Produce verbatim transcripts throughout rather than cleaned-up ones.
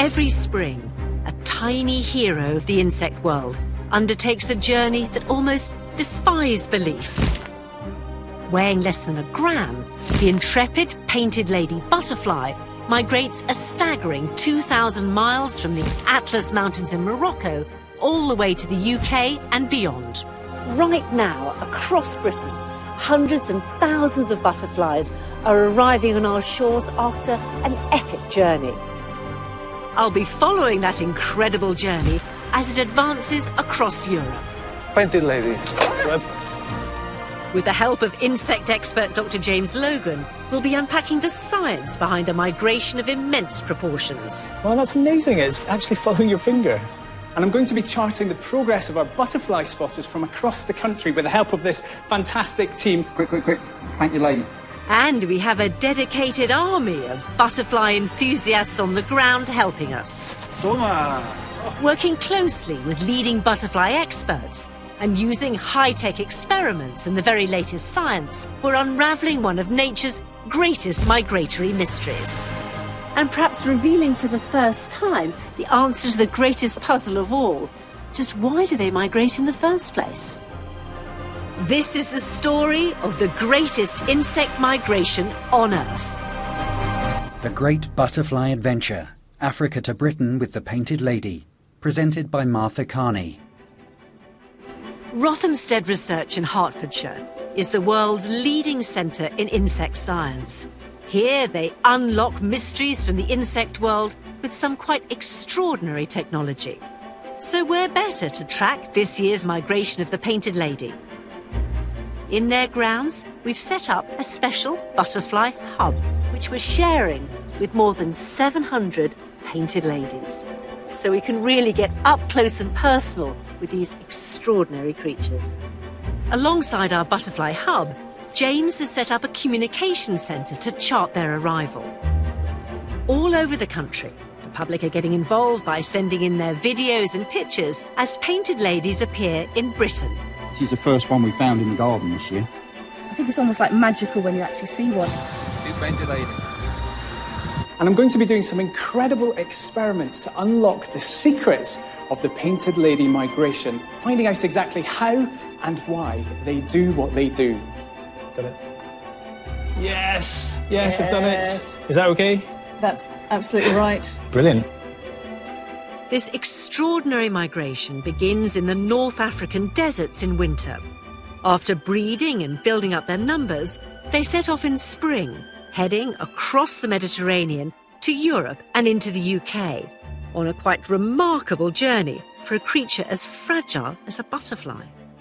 Every spring, a tiny hero of the insect world undertakes a journey that almost defies belief. Weighing less than a gram, the intrepid painted lady butterfly migrates a staggering two thousand miles from the Atlas Mountains in Morocco all the way to the U K and beyond. Right now, across Britain, hundreds and thousands of butterflies are arriving on our shores after an epic journey. I'll be following that incredible journey as it advances across Europe. Painted lady. With the help of insect expert Doctor James Logan, we'll be unpacking the science behind a migration of immense proportions. Well, that's amazing. It's actually following your finger. And I'm going to be charting the progress of our butterfly spotters from across the country with the help of this fantastic team. Quick, quick, quick. Painted lady. And we have a dedicated army of butterfly enthusiasts on the ground helping us. Toma. Working closely with leading butterfly experts and using high-tech experiments and the very latest science, we're unravelling one of nature's greatest migratory mysteries. And perhaps revealing for the first time the answer to the greatest puzzle of all. Just why do they migrate in the first place? This is the story of the greatest insect migration on Earth. The Great Butterfly Adventure, Africa to Britain with the Painted Lady, presented by Martha Carney. Rothamsted Research in Hertfordshire is the world's leading centre in insect science. Here they unlock mysteries from the insect world with some quite extraordinary technology. So where better to track this year's migration of the Painted Lady? In their grounds, we've set up a special butterfly hub, which we're sharing with more than seven hundred painted ladies. So we can really get up close and personal with these extraordinary creatures. Alongside our butterfly hub, James has set up a communication centre to chart their arrival. All over the country, the public are getting involved by sending in their videos and pictures as painted ladies appear in Britain. This is the first one we found in the garden this year. I think it's almost like magical when you actually see one. Two painted lady. And I'm going to be doing some incredible experiments to unlock the secrets of the Painted Lady migration, finding out exactly how and why they do what they do. Done it. Yes, yes, yes, I've done it. Is that okay? That's absolutely right. Brilliant. This extraordinary migration begins in the North African deserts in winter. After breeding and building up their numbers, they set off in spring, heading across the Mediterranean to Europe and into the U K, on a quite remarkable journey for a creature as fragile as a butterfly.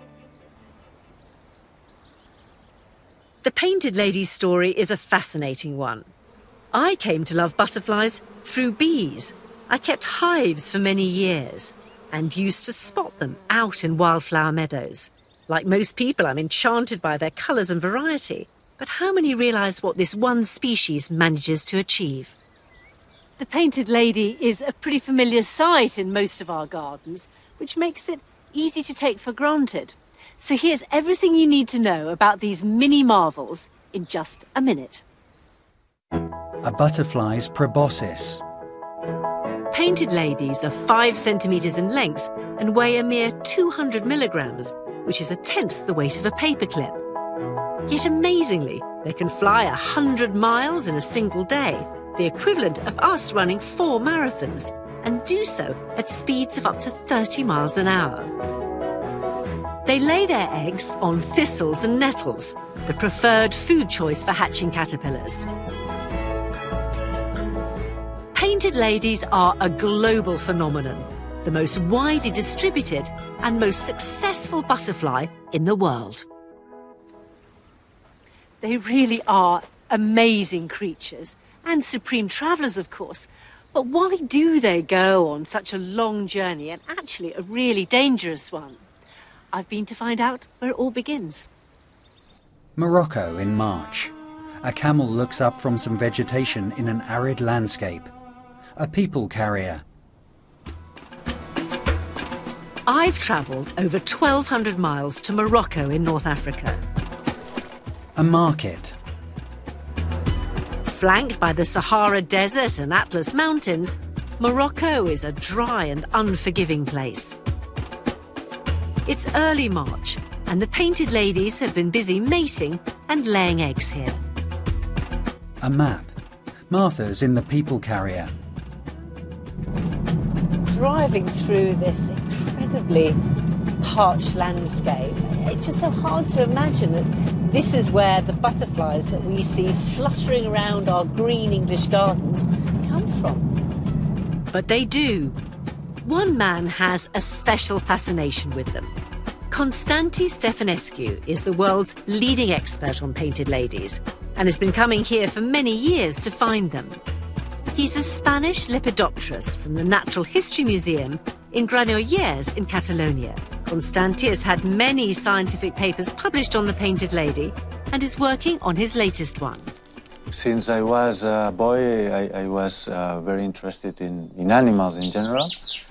The Painted Lady's story is a fascinating one. I came to love butterflies through bees. I kept hives for many years and used to spot them out in wildflower meadows. Like most people, I'm enchanted by their colours and variety. But how many realise what this one species manages to achieve? The Painted Lady is a pretty familiar sight in most of our gardens, which makes it easy to take for granted. So here's everything you need to know about these mini marvels in just a minute. A butterfly's proboscis. Painted ladies are five centimetres in length and weigh a mere two hundred milligrams, which is a tenth the weight of a paperclip. Yet amazingly, they can fly one hundred miles in a single day, the equivalent of us running four marathons, and do so at speeds of up to thirty miles an hour. They lay their eggs on thistles and nettles, the preferred food choice for hatching caterpillars. Painted ladies are a global phenomenon, the most widely distributed and most successful butterfly in the world. They really are amazing creatures, and supreme travellers, of course. But why do they go on such a long journey, and actually a really dangerous one? I've been to find out where it all begins. Morocco in March. A camel looks up from some vegetation in an arid landscape. A people carrier. I've travelled over twelve hundred miles to Morocco in North Africa. A market. Flanked by the Sahara Desert and Atlas Mountains, Morocco is a dry and unforgiving place. It's early March, and the painted ladies have been busy mating and laying eggs here. A map. Martha's in the people carrier. Driving through this incredibly parched landscape, it's just so hard to imagine that this is where the butterflies that we see fluttering around our green English gardens come from. But they do. One man has a special fascination with them. Constanti Stefanescu is the world's leading expert on painted ladies and has been coming here for many years to find them. He's a Spanish lepidopterist from the Natural History Museum in Granollers in Catalonia. Constanti has had many scientific papers published on the painted lady and is working on his latest one. Since I was a boy, I, I was uh, very interested in, in animals in general,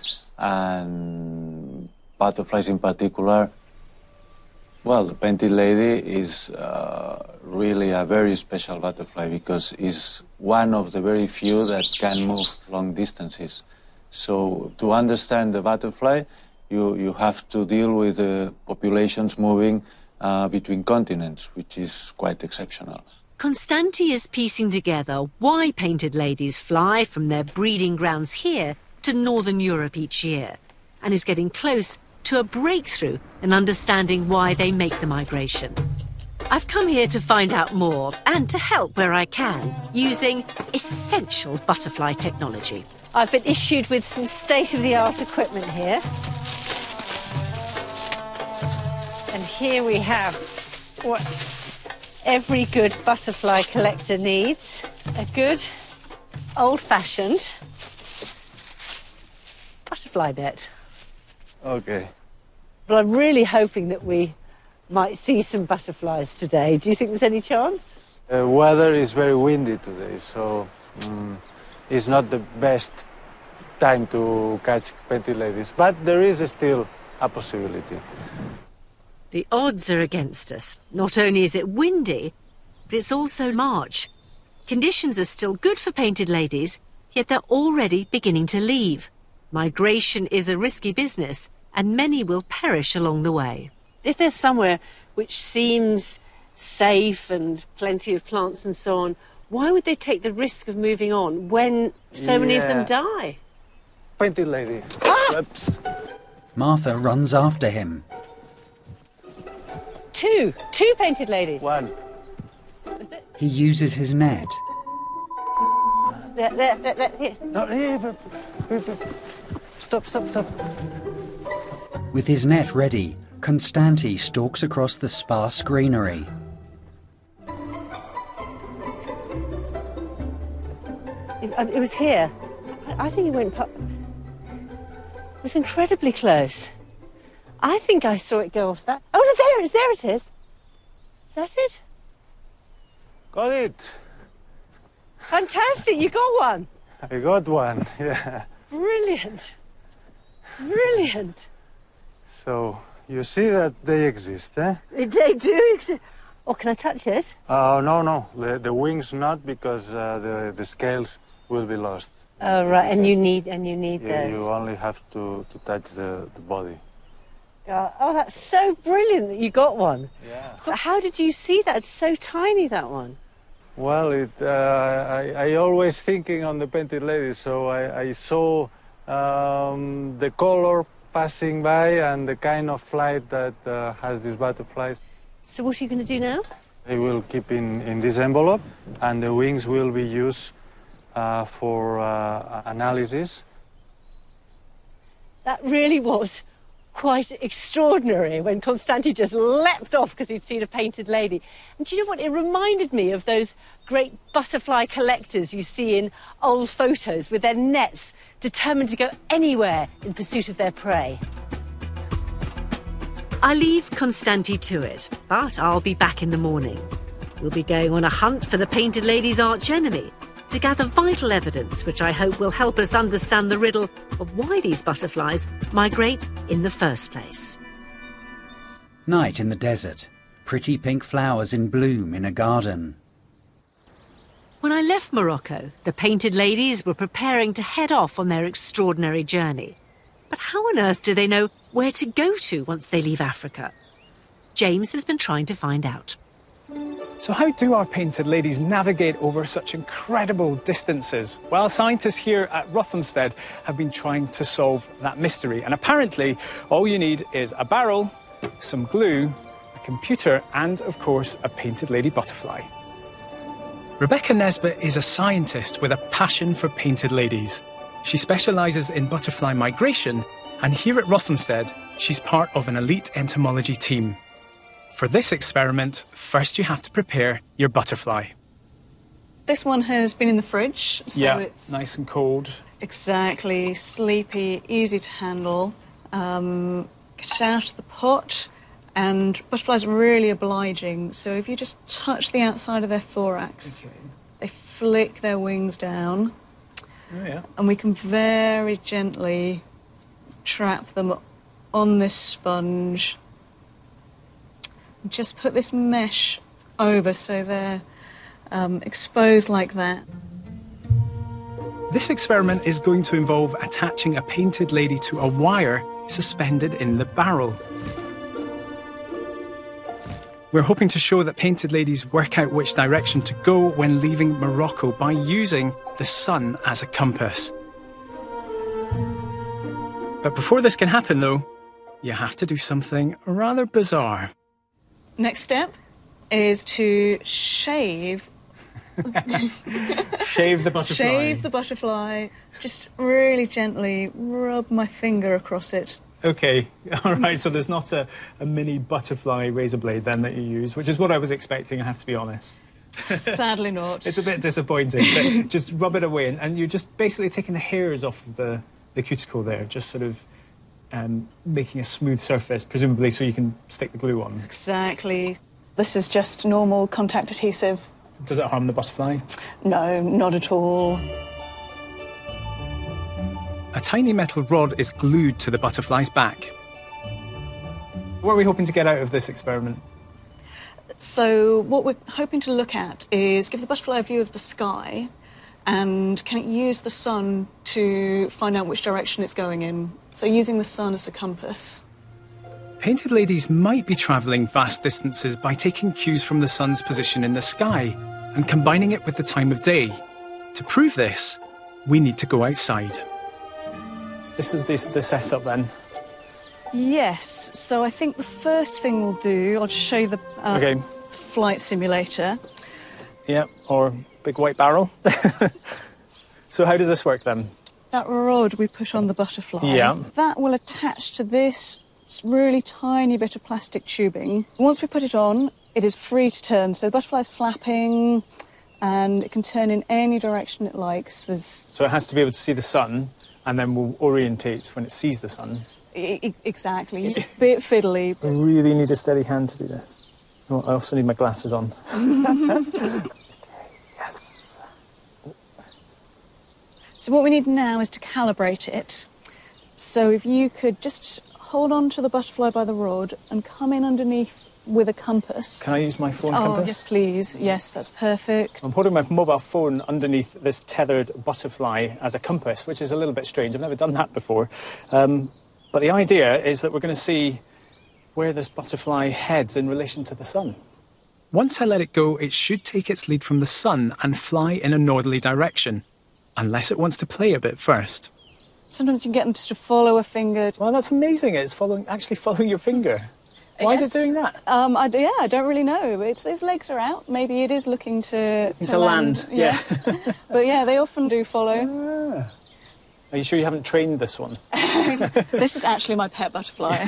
and butterflies in particular. Well, the painted lady is uh, really a very special butterfly because it's one of the very few that can move long distances. So to understand the butterfly, you, you have to deal with the populations moving uh, between continents, which is quite exceptional. Constanti is piecing together why painted ladies fly from their breeding grounds here to Northern Europe each year, and is getting close to a breakthrough in understanding why they make the migration. I've come here to find out more and to help where I can, using essential butterfly technology. I've been issued with some state-of-the-art equipment here. And here we have what every good butterfly collector needs. A good, old-fashioned butterfly net. Okay. But I'm really hoping that we might see some butterflies today. Do you think there's any chance? The weather is very windy today, so um, it's not the best time to catch painted ladies, but there is still a possibility. The odds are against us. Not only is it windy, but it's also March. Conditions are still good for painted ladies, yet they're already beginning to leave. Migration is a risky business, and many will perish along the way. If there's somewhere which seems safe and plenty of plants and so on, why would they take the risk of moving on when so many of them die? Painted lady. Ah! Oops. Martha runs after him. Two. Two painted ladies. One. He uses his net. There, there, there, there, here. No, here, but, but, but. Stop, stop, stop. With his net ready, Constanti stalks across the sparse greenery. It, it was here. I, I think it went... It was incredibly close. I think I saw it go off that... Oh, no, there it is, there it is. Is that it? Got it. Fantastic, you got one. I got one, yeah. Brilliant. Brilliant. So, you see that they exist, eh? They do exist. Oh, can I touch it? Oh, uh, no, no. The, the wings not, because uh, the, the scales will be lost. Oh, right, and you need, and you need you, those. You only have to, to touch the, the body. Oh, oh, that's so brilliant that you got one. Yeah. But how did you see that? It's so tiny, that one. Well, it, uh, I, I always thinking on the painted lady, so I, I saw um, the color passing by and the kind of flight that uh, has these butterflies. So what are you going to do now? They will keep in, in this envelope, and the wings will be used uh, for uh, analysis. That really was quite extraordinary when Constanti just leapt off because he'd seen a painted lady. And do you know what? It reminded me of those great butterfly collectors you see in old photos with their nets, determined to go anywhere in pursuit of their prey. I leave Constanti to it, but I'll be back in the morning. We'll be going on a hunt for the painted lady's archenemy to gather vital evidence which I hope will help us understand the riddle of why these butterflies migrate in the first place. Night in the desert. Pretty pink flowers in bloom in a garden. When I left Morocco, the Painted Ladies were preparing to head off on their extraordinary journey. But how on earth do they know where to go to once they leave Africa? James has been trying to find out. So how do our Painted Ladies navigate over such incredible distances? Well, scientists here at Rothamsted have been trying to solve that mystery. And apparently, all you need is a barrel, some glue, a computer, and, of course, a Painted Lady butterfly. Rebecca Nesbitt is a scientist with a passion for Painted Ladies. She specialises in butterfly migration, and here at Rothamsted, she's part of an elite entomology team. For this experiment, first you have to prepare your butterfly. This one has been in the fridge, so yeah, it's nice and cold. Exactly, sleepy, easy to handle. Um, get it out of the pot, and butterflies are really obliging. So if you just touch the outside of their thorax, Okay. they flick their wings down, Oh, yeah. and we can very gently trap them on this sponge. Just put this mesh over so they're um, exposed like that. This experiment is going to involve attaching a Painted Lady to a wire suspended in the barrel. We're hoping to show that Painted Ladies work out which direction to go when leaving Morocco by using the sun as a compass. But before this can happen, though, you have to do something rather bizarre. Next step is to shave Shave the butterfly. shave the butterfly. Just really gently rub my finger across it. Okay, all right, so there's not a, a mini butterfly razor blade then that you use, which is what I was expecting, I have to be honest. Sadly not. It's a bit disappointing, but just rub it away, and, and you're just basically taking the hairs off of the, the cuticle there, just sort of um, making a smooth surface, presumably so you can stick the glue on. Exactly. This is just normal contact adhesive. Does it harm the butterfly? No, not at all. A tiny metal rod is glued to the butterfly's back. What are we hoping to get out of this experiment? So what we're hoping to look at is give the butterfly a view of the sky, and can it use the sun to find out which direction it's going in? So using the sun as a compass. Painted Ladies might be travelling vast distances by taking cues from the sun's position in the sky and combining it with the time of day. To prove this, we need to go outside. This is the, the setup then. Yes, so I think the first thing we'll do, I'll just show you the uh, Okay. flight simulator. Yeah, or big white barrel. So how does this work then? That rod we put on the butterfly, Yeah. that will attach to this really tiny bit of plastic tubing. Once we put it on, it is free to turn. So the butterfly's flapping, and it can turn in any direction it likes. There's So it has to be able to see the sun, and then we'll orientate when it sees the sun. I- I- exactly. It's a bit fiddly, I but really need a steady hand to do this. Oh, I also need my glasses on. Yes. so what we need now is to calibrate it. So if you could just hold on to the butterfly by the rod and come in underneath with a compass. Can I use my phone Oh, compass? yes, please. Yes, that's perfect. I'm holding my mobile phone underneath this tethered butterfly as a compass, which is a little bit strange. I've never done that before. Um, but the idea is that we're going to see where this butterfly heads in relation to the sun. Once I let it go, it should take its lead from the sun and fly in a northerly direction, unless it wants to play a bit first. Sometimes you can get them just to follow a finger. Well, that's amazing. It's following, actually following your finger. Why Yes. is it doing that? Um, I, yeah, I don't really know. It's, its legs are out. Maybe it is looking to, To land, yes. But yeah, they often do follow. Are you sure you haven't trained this one? This is actually my pet butterfly.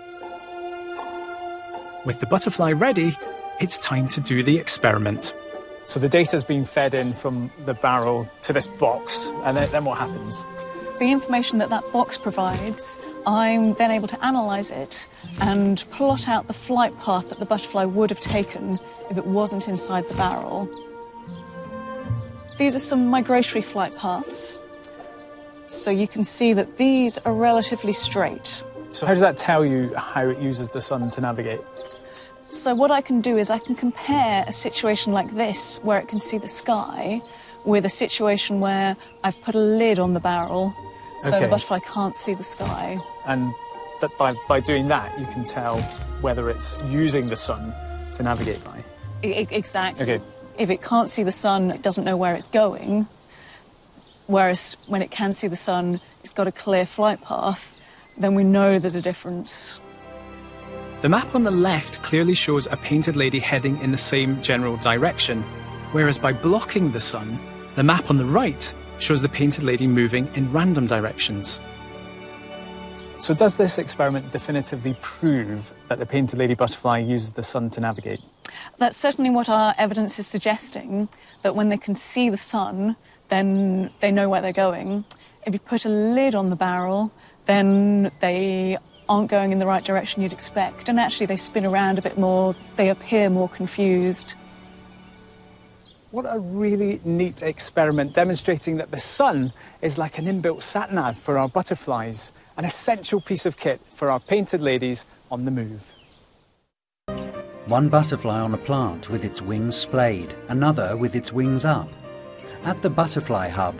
With the butterfly ready, it's time to do the experiment. So the data's been fed in from the barrel to this box, and then, then what happens? The information that that box provides, I'm then able to analyse it and plot out the flight path that the butterfly would have taken if it wasn't inside the barrel. These are some migratory flight paths. So you can see that these are relatively straight. So how does that tell you how it uses the sun to navigate? So what I can do is I can compare a situation like this, where it can see the sky, with a situation where I've put a lid on the barrel, so Okay. the butterfly can't see the sky. And that by, by doing that, you can tell whether it's using the sun to navigate by. I- I- exactly. Okay. If it can't see the sun, it doesn't know where it's going. Whereas when it can see the sun, it's got a clear flight path, then we know there's a difference. The map on the left clearly shows a painted lady heading in the same general direction, whereas by blocking the sun, the map on the right shows the painted lady moving in random directions. So does this experiment definitively prove that the painted lady butterfly uses the sun to navigate? That's certainly what our evidence is suggesting, that when they can see the sun, then they know where they're going. If you put a lid on the barrel, then they aren't going in the right direction you'd expect, and actually they spin around a bit more, they appear more confused. What a really neat experiment demonstrating that the sun is like an inbuilt sat-nav for our butterflies, an essential piece of kit for our painted ladies on the move. One butterfly on a plant with its wings splayed, another with its wings up. At the butterfly hub,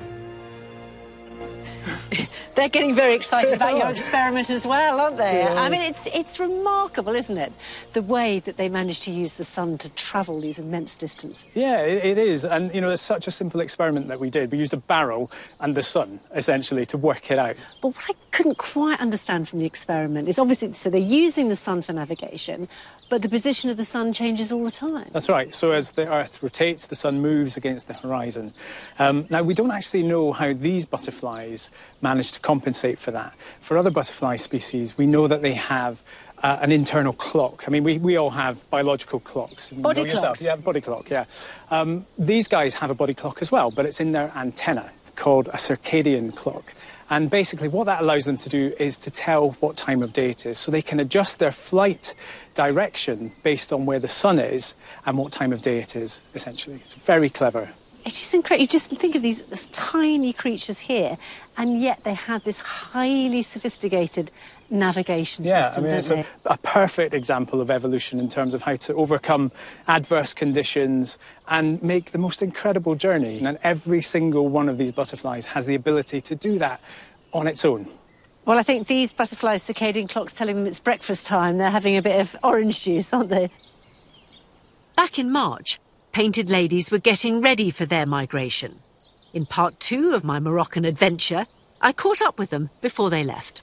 They're getting very excited about your experiment as well, aren't they? Yeah. I mean, it's it's remarkable, isn't it? The way that they managed to use the sun to travel these immense distances. Yeah, it, it is. And, you know, it's such a simple experiment that we did. We used a barrel and the sun, essentially, to work it out. But what I couldn't quite understand from the experiment is obviously, so they're using the sun for navigation, but the position of the sun changes all the time. That's right. So as the Earth rotates, the sun moves against the horizon. Um, now, we don't actually know how these butterflies manage to compensate for that. For other butterfly species, we know that they have uh, an internal clock. I mean, we, we all have biological clocks. You Body know yourself. clocks. You have a body clock, yeah. Um, these guys have a body clock as well, but it's in their antenna, called a circadian clock. And basically what that allows them to do is to tell what time of day it is. So they can adjust their flight direction based on where the sun is and what time of day it is, essentially. It's very clever. It is incredible. You just think of these, these tiny creatures here, and yet they have this highly sophisticated navigation Yeah, system, I mean, don't it's they? a, a perfect example of evolution in terms of how to overcome adverse conditions and make the most incredible journey. And every single one of these butterflies has the ability to do that on its own. Well, I think these butterflies' circadian clock's telling them it's breakfast time. They're having a bit of orange juice, aren't they? Back in March, painted ladies were getting ready for their migration. In part two of my Moroccan adventure, I caught up with them before they left.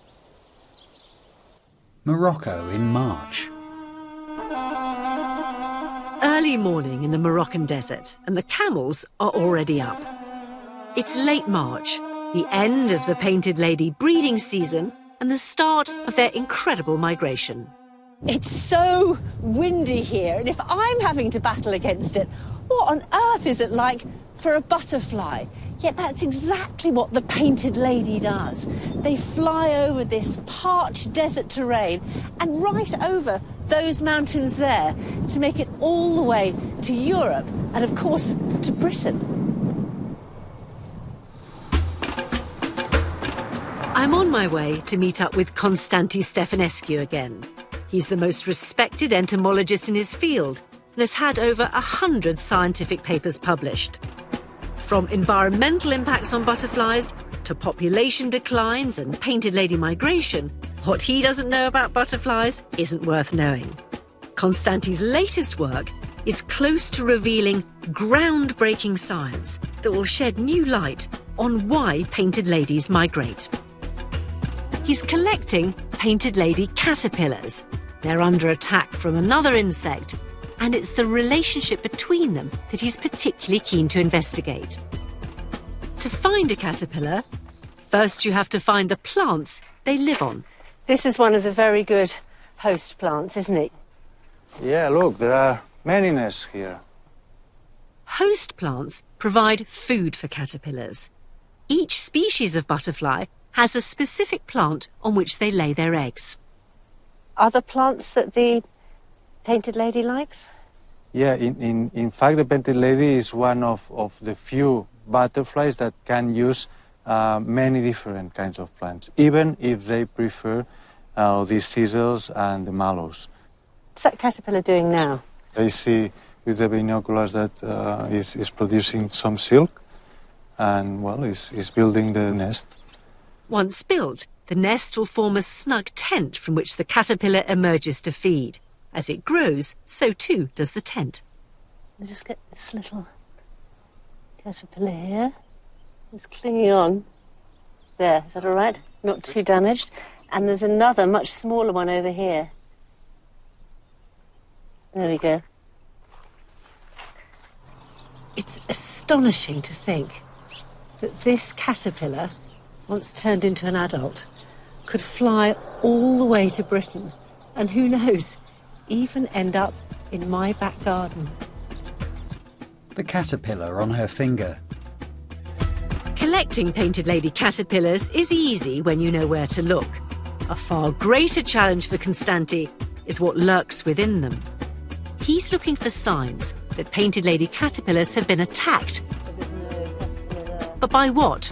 Morocco in March. Early morning in the Moroccan desert, and the camels are already up. It's late March, the end of the painted lady breeding season and the start of their incredible migration. It's so windy here, and if I'm having to battle against it, what on earth is it like for a butterfly? Yet that's exactly what the painted lady does. They fly over this parched desert terrain and right over those mountains there to make it all the way to Europe and, of course, to Britain. I'm on my way to meet up with Constantis Stefanescu again. He's the most respected entomologist in his field and has had over a hundred scientific papers published. From environmental impacts on butterflies to population declines and painted lady migration, what he doesn't know about butterflies isn't worth knowing. Constantis' latest work is close to revealing groundbreaking science that will shed new light on why painted ladies migrate. He's collecting painted lady caterpillars. They're under attack from another insect, and it's the relationship between them that he's particularly keen to investigate. To find a caterpillar, first you have to find the plants they live on. This is one of the very good host plants, isn't it? Yeah, look, there are many nests here. Host plants provide food for caterpillars. Each species of butterfly has a specific plant on which they lay their eggs. Are there plants that the painted lady likes? Yeah, in, in, in fact, the painted lady is one of, of the few butterflies that can use uh, many different kinds of plants, even if they prefer uh, the thistles and the mallows. What's that caterpillar doing now? I see with the binoculars that uh, is is producing some silk, and well, is is building the nest. Once built, the nest will form a snug tent from which the caterpillar emerges to feed. As it grows, so too does the tent. I'll just get this little caterpillar here. It's clinging on. There, is that all right? Not too damaged. And there's another, much smaller one over here. There we go. It's astonishing to think that this caterpillar, once turned into an adult, could fly all the way to Britain, and who knows, even end up in my back garden. The caterpillar on her finger. Collecting painted lady caterpillars is easy when you know where to look. A far greater challenge for Konstanty is what lurks within them. He's looking for signs that painted lady caterpillars have been attacked. But by what?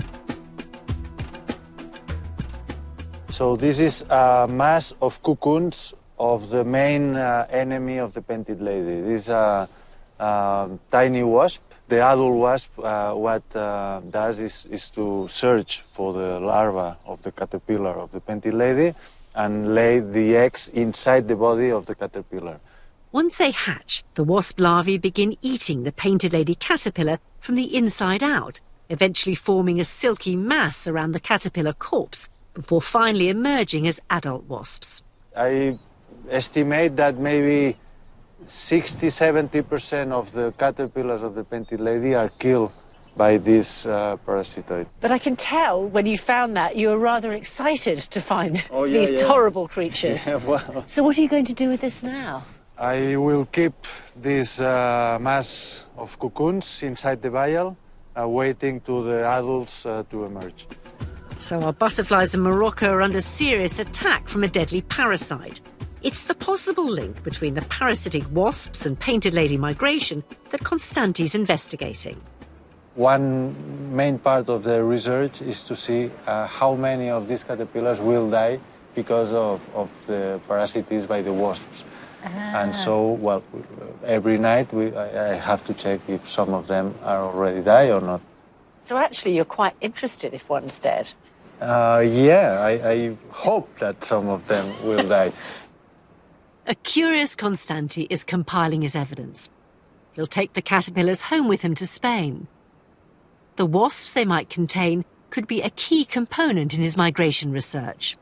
So this is a mass of cocoons of the main uh, enemy of the painted lady. This is a, a tiny wasp. The adult wasp, uh, what uh, does is, is to search for the larva of the caterpillar of the painted lady and lay the eggs inside the body of the caterpillar. Once they hatch, the wasp larvae begin eating the painted lady caterpillar from the inside out, eventually forming a silky mass around the caterpillar corpse before finally emerging as adult wasps. I estimate that maybe sixty to seventy percent of the caterpillars of the painted lady are killed by this uh, parasitoid. But I can tell when you found that you were rather excited to find oh, yeah, these yeah. horrible creatures. Yeah, well, so what are you going to do with this now? I will keep this uh, mass of cocoons inside the vial, uh, waiting to the adults uh, to emerge. So our butterflies in Morocco are under serious attack from a deadly parasite. It's the possible link between the parasitic wasps and painted lady migration that Konstanty's investigating. One main part of the research is to see uh, how many of these caterpillars will die because of, of the parasites by the wasps. Ah. And so, well, every night we, I, I have to check if some of them are already died or not. So actually you're quite interested if one's dead? Uh, yeah, I, I hope that some of them will die. A curious Konstanty is compiling his evidence. He'll take the caterpillars home with him to Spain. The wasps they might contain could be a key component in his migration research.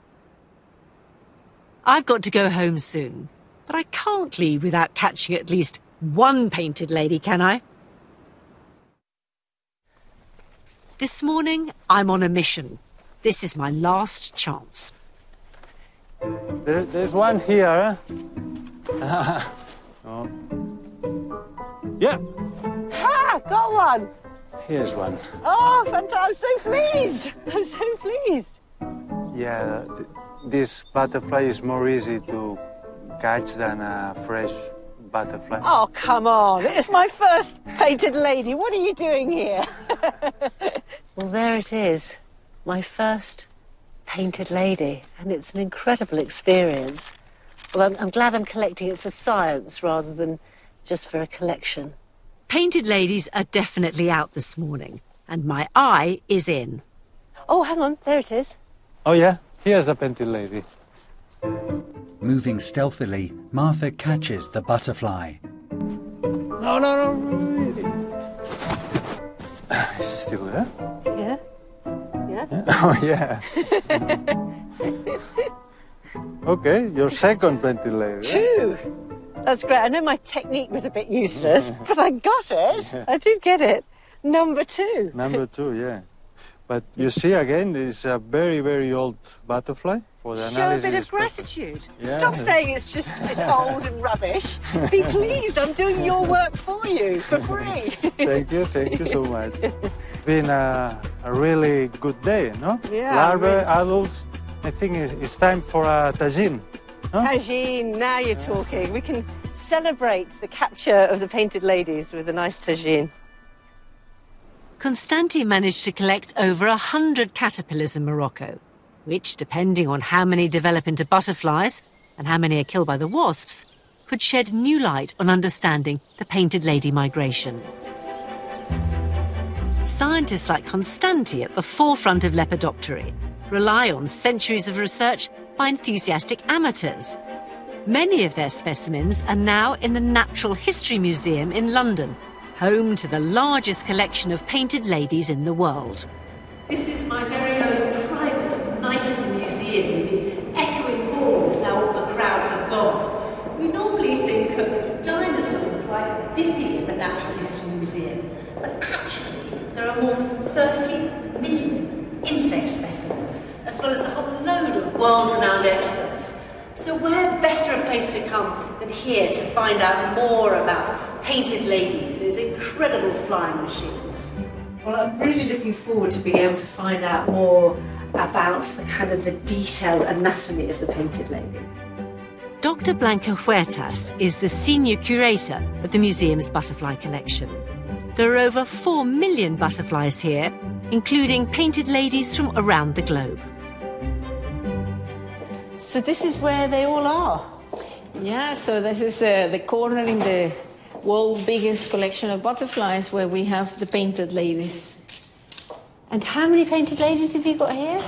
I've got to go home soon, but I can't leave without catching at least one painted lady, can I? This morning, I'm on a mission. This is my last chance. There, there's one here. Huh? Oh. Yeah. Ha! Got one! Here's one. Oh, fantastic. I'm so pleased. I'm so pleased. Yeah, th this butterfly is more easy to catch than a fresh butterfly. Oh, come on. It's my first painted lady. What are you doing here? Well, there it is. My first painted lady. And it's an incredible experience. Well, I'm, I'm glad I'm collecting it for science rather than just for a collection. Painted ladies are definitely out this morning, and my eye is in. Oh, hang on, there it is. Oh, yeah, here's the painted lady. Moving stealthily, Martha catches the butterfly. No, no, no. Is it still there? Yeah. Yeah? Yeah. Oh, yeah. Okay, your second painted lady. Two. That's great. I know my technique was a bit useless, but I got it. Yeah. I did get it. Number two. Number two, yeah. But you see, again, this is a very, very old butterfly. For the Show a bit of gratitude. Yeah. Stop saying it's just it's old and rubbish. Be pleased, I'm doing your work for you, for free. Thank you, thank you so much. It's been a, a really good day, no? Yeah. Larvae, really. adults. I think it's, it's time for a tagine. Huh? Tagine, now you're talking. We can celebrate the capture of the painted ladies with a nice tagine. Konstanty managed to collect over a hundred caterpillars in Morocco, which, depending on how many develop into butterflies, and how many are killed by the wasps, could shed new light on understanding the painted lady migration. Scientists like Constanti at the forefront of lepidoptery rely on centuries of research by enthusiastic amateurs. Many of their specimens are now in the Natural History Museum in London, home to the largest collection of painted ladies in the world. This is my very own private night at the museum in the echoing halls now all the crowds have gone. We normally think of dinosaurs like Dippy in the Natural History Museum, but actually there are more than thirty million insect specimens, as well as a whole load of world-renowned experts. So where better a place to come than here to find out more about painted ladies, those incredible flying machines? Well, I'm really looking forward to being able to find out more about the kind of the detailed anatomy of the painted lady. Doctor Blanca Huertas is the senior curator of the museum's butterfly collection. There are over four million butterflies here, including painted ladies from around the globe. So this is where they all are? Yeah, so this is uh, the corner in the world's biggest collection of butterflies where we have the painted ladies. And how many painted ladies have you got here?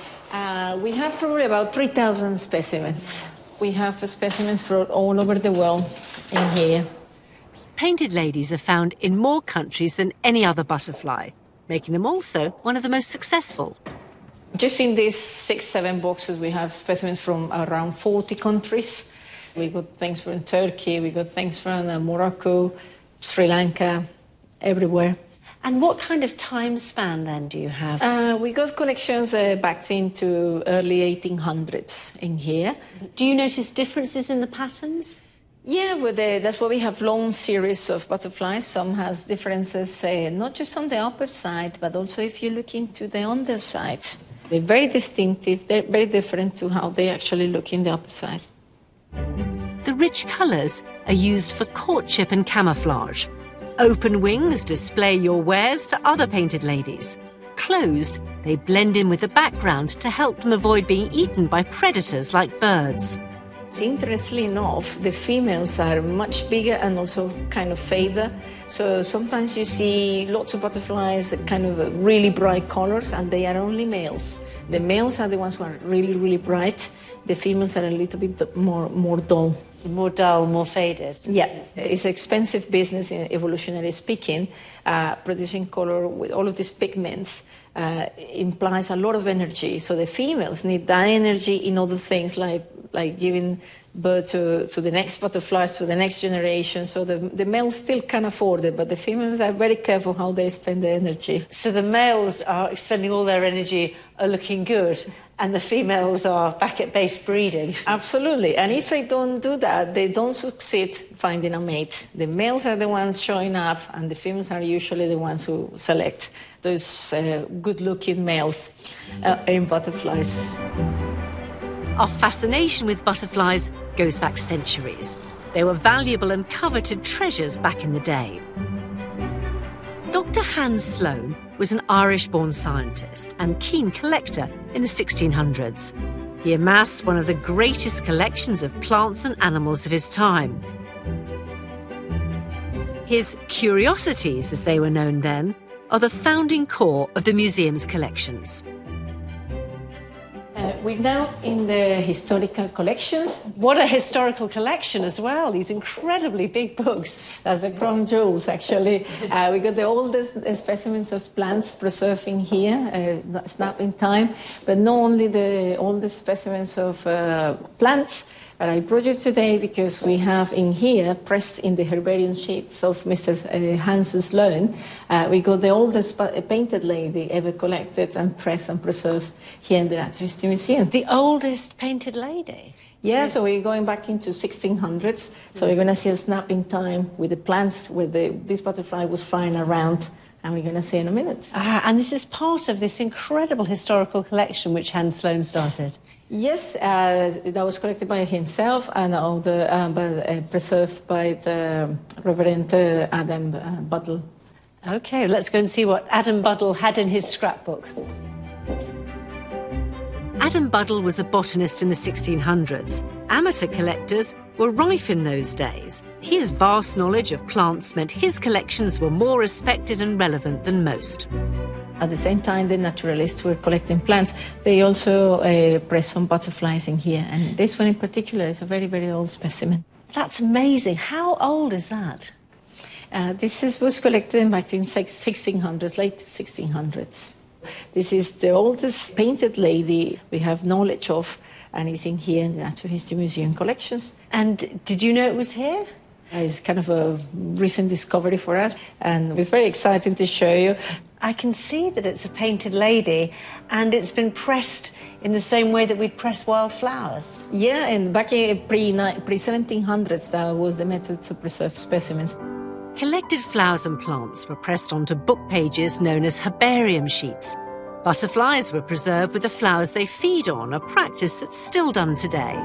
Uh, we have probably about three thousand specimens. We have specimens from all over the world in here. Painted ladies are found in more countries than any other butterfly, making them also one of the most successful. Just in these six, seven boxes, we have specimens from around forty countries. We got things from Turkey, we got things from uh, Morocco, Sri Lanka, everywhere. And what kind of time span then do you have? Uh, we got collections uh, back into early eighteen hundreds in here. Do you notice differences in the patterns? Yeah, well, the, that's why we have long series of butterflies. Some has differences, uh, not just on the upper side, but also if you look into the underside. They're very distinctive, they're very different to how they actually look in the upper side. The rich colours are used for courtship and camouflage. Open wings display your wares to other painted ladies. Closed, they blend in with the background to help them avoid being eaten by predators like birds. Interestingly enough, the females are much bigger and also kind of feather. So sometimes you see lots of butterflies, kind of really bright colors, and they are only males. The males are the ones who are really, really bright. The females are a little bit more, more dull. More dull, more faded. Yeah, it's an expensive business, evolutionary speaking. Uh, producing color with all of these pigments uh, implies a lot of energy. So the females need that energy in other things, like like giving birth to, to the next butterflies, to the next generation. So the, the males still can afford it, but the females are very careful how they spend the energy. So the males are expending all their energy are looking good, and the females are back at base breeding. Absolutely. And if they don't do that, they don't succeed finding a mate. The males are the ones showing up, and the females are usually the ones who select those uh, good-looking males uh, in butterflies. Our fascination with butterflies goes back centuries. They were valuable and coveted treasures back in the day. Doctor Hans Sloane was an Irish-born scientist and keen collector in the sixteen hundreds. He amassed one of the greatest collections of plants and animals of his time. His curiosities, as they were known then, are the founding core of the museum's collections. Uh, we're now in the historical collections. What a historical collection as well, these incredibly big books. That's the crown jewels, actually. Uh, we got the oldest specimens of plants preserved in here, uh, snap in time, but not only the oldest specimens of uh, plants, but I brought you today because we have in here, pressed in the herbarium sheets of Mister Hans Sloane, uh, we got the oldest painted lady ever collected and pressed and preserved here in the Natural History Museum. The oldest painted lady? Yeah, so we're going back into sixteen hundreds. So we're going to see a snap in time with the plants where the, this butterfly was flying around, and we're going to see in a minute. Ah, and this is part of this incredible historical collection which Hans Sloane started. Yes, uh, that was collected by himself and all the, uh, by, uh, preserved by the Reverend uh, Adam uh, Buddle. OK, let's go and see what Adam Buddle had in his scrapbook. Adam Buddle was a botanist in the sixteen hundreds. Amateur collectors were rife in those days. His vast knowledge of plants meant his collections were more respected and relevant than most. At the same time, the naturalists were collecting plants. They also uh, pressed some butterflies in here, and this one in particular is a very, very old specimen. That's amazing. How old is that? Uh, this is, was collected in the sixteen hundreds, late sixteen hundreds. This is the oldest painted lady we have knowledge of, and it's in here in the Natural History Museum collections. And did you know it was here? It's kind of a recent discovery for us, and it's very exciting to show you. I can see that it's a painted lady, and it's been pressed in the same way that we'd press wildflowers. Yeah, and back in pre-seventeen hundreds, that was the method to preserve specimens. Collected flowers and plants were pressed onto book pages known as herbarium sheets. Butterflies were preserved with the flowers they feed on, a practice that's still done today.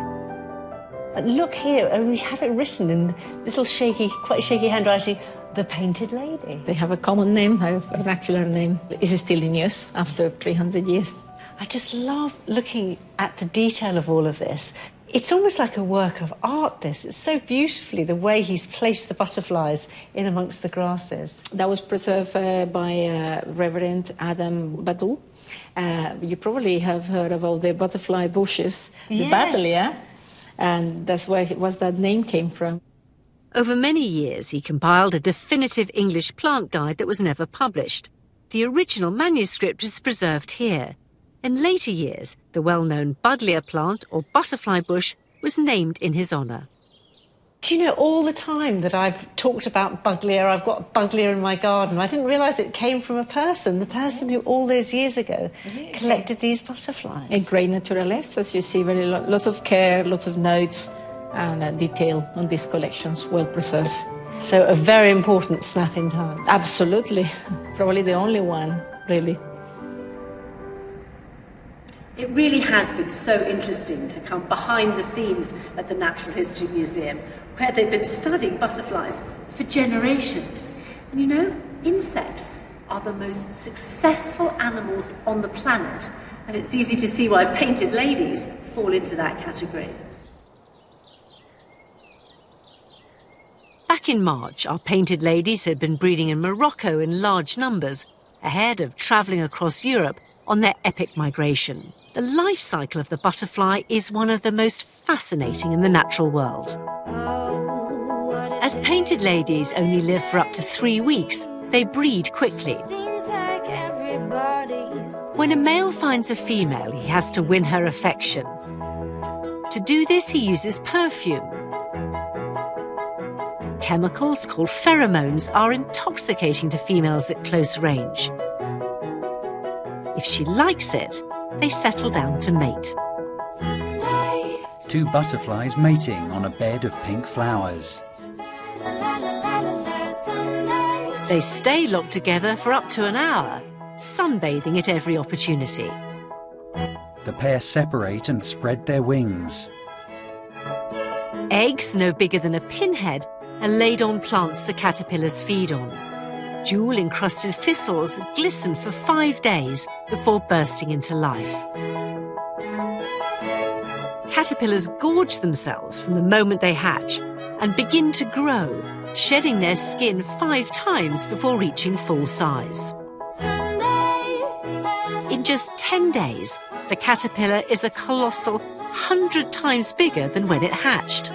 But look here, and we have it written in little shaky, quite shaky handwriting, the Painted Lady. They have a common name, a vernacular name. It's still in use after three hundred years. I just love looking at the detail of all of this. It's almost like a work of art, this. It's so beautifully the way he's placed the butterflies in amongst the grasses. That was preserved uh, by uh, Reverend Adam Badul. Uh, you probably have heard about the butterfly bushes, the Yes. Badalia, and that's where was that name came from. Over many years, he compiled a definitive English plant guide that was never published. The original manuscript is preserved here. In later years, the well-known Buddleia plant, or butterfly bush, was named in his honour. Do you know, all the time that I've talked about Buddleia, I've got Buddleia in my garden, I didn't realise it came from a person, the person who all those years ago collected these butterflies. A great naturalist, as you see, very lo lots of care, lots of notes and uh, detail on these collections, well preserved. So a very important snap in time. Absolutely. Probably the only one, really. It really has been so interesting to come behind the scenes at the Natural History Museum, where they've been studying butterflies for generations. And you know, insects are the most successful animals on the planet, and it's easy to see why painted ladies fall into that category. Back in March, our painted ladies had been breeding in Morocco in large numbers, ahead of travelling across Europe on their epic migration. The life cycle of the butterfly is one of the most fascinating in the natural world. As painted ladies only live for up to three weeks, they breed quickly. When a male finds a female, he has to win her affection. To do this, he uses perfume. Chemicals called pheromones are intoxicating to females at close range. If she likes it, they settle down to mate. Two butterflies mating on a bed of pink flowers. They stay locked together for up to an hour, sunbathing at every opportunity. The pair separate and spread their wings. Eggs no bigger than a pinhead are laid on plants the caterpillars feed on. Jewel-encrusted thistles glisten for five days before bursting into life. Caterpillars gorge themselves from the moment they hatch and begin to grow, shedding their skin five times before reaching full size. In just ten days, the caterpillar is a colossal hundred times bigger than when it hatched.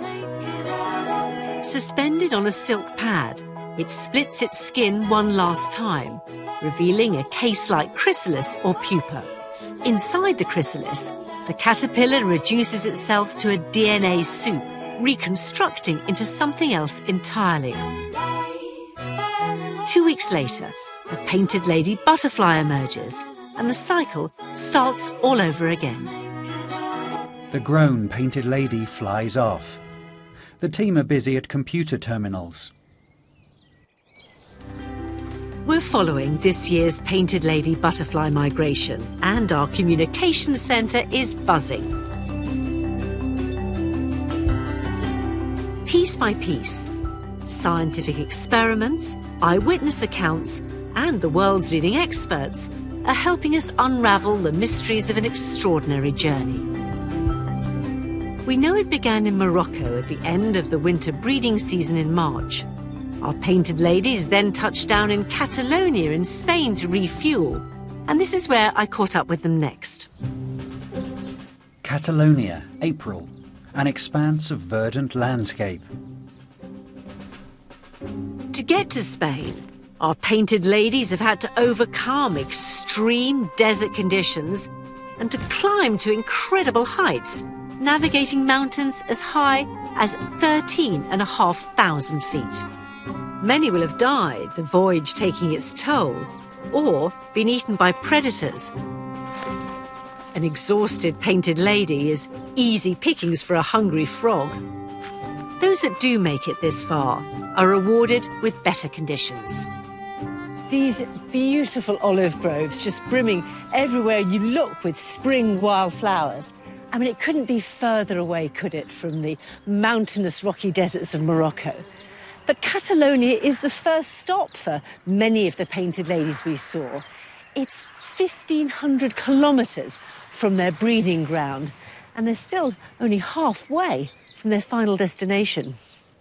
Suspended on a silk pad, it splits its skin one last time, revealing a case-like chrysalis or pupa. Inside the chrysalis, the caterpillar reduces itself to a D N A soup, reconstructing into something else entirely. Two weeks later, the painted lady butterfly emerges, and the cycle starts all over again. The grown painted lady flies off. The team are busy at computer terminals. We're following this year's Painted Lady butterfly migration, and our communications centre is buzzing. Piece by piece, scientific experiments, eyewitness accounts, and the world's leading experts are helping us unravel the mysteries of an extraordinary journey. We know it began in Morocco at the end of the winter breeding season in March. Our painted ladies then touched down in Catalonia in Spain to refuel, and this is where I caught up with them next. Catalonia, April, an expanse of verdant landscape. To get to Spain, our painted ladies have had to overcome extreme desert conditions and to climb to incredible heights, navigating mountains as high as thirteen and a half thousand feet. Many will have died, the voyage taking its toll, or been eaten by predators. An exhausted painted lady is easy pickings for a hungry frog. Those that do make it this far are rewarded with better conditions. These beautiful olive groves just brimming everywhere you look with spring wildflowers. I mean, it couldn't be further away, could it, from the mountainous rocky deserts of Morocco? But Catalonia is the first stop for many of the painted ladies we saw. It's fifteen hundred kilometres from their breeding ground, and they're still only halfway from their final destination.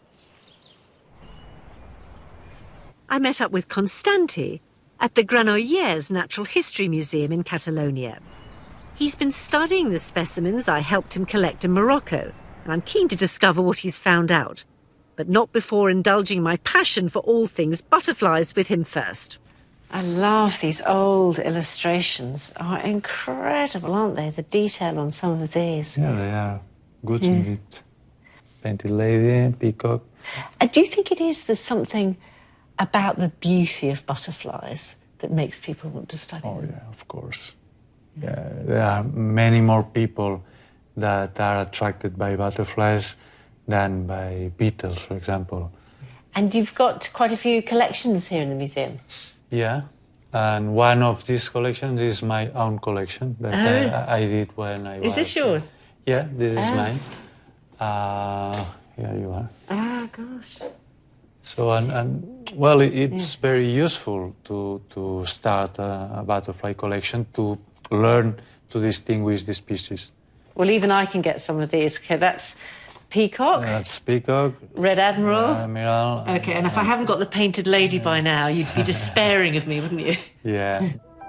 I met up with Constanti at the Granollers Natural History Museum in Catalonia. He's been studying the specimens I helped him collect in Morocco, and I'm keen to discover what he's found out, but not before indulging my passion for all things butterflies with him first. I love these old illustrations. Are incredible, aren't they? The detail on some of these. Yeah, they are good Yeah. indeed. Painted lady, peacock. Uh, do you think it is there's something about the beauty of butterflies that makes people want to study Oh, them? yeah, of course. Yeah, there are many more people that are attracted by butterflies than by beetles, for example. And you've got quite a few collections here in the museum. Yeah, and one of these collections is my own collection that Oh. I, I did when I was... Is this yours? Yeah, this is Oh. mine. Uh, here you are. Ah, gosh. So, and, and well, it, it's very useful to, to start a, a butterfly collection to learn to distinguish the species. Well, even I can get some of these. Okay, that's peacock, That's peacock, red admiral. admiral. Okay, and if I haven't got the painted lady by now, you'd be despairing of me, wouldn't you? Yeah.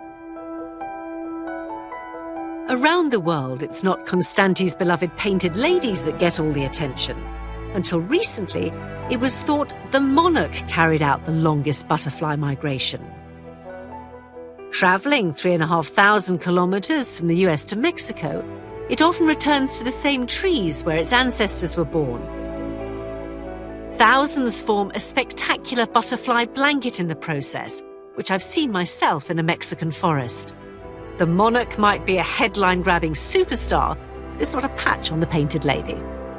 Around the world, it's not Constanti's beloved painted ladies that get all the attention. Until recently, it was thought the monarch carried out the longest butterfly migration. Travelling three and a half thousand kilometres from the U S to Mexico, it often returns to the same trees where its ancestors were born. Thousands form a spectacular butterfly blanket in the process, which I've seen myself in a Mexican forest. The monarch might be a headline-grabbing superstar, but it's not a patch on the painted lady.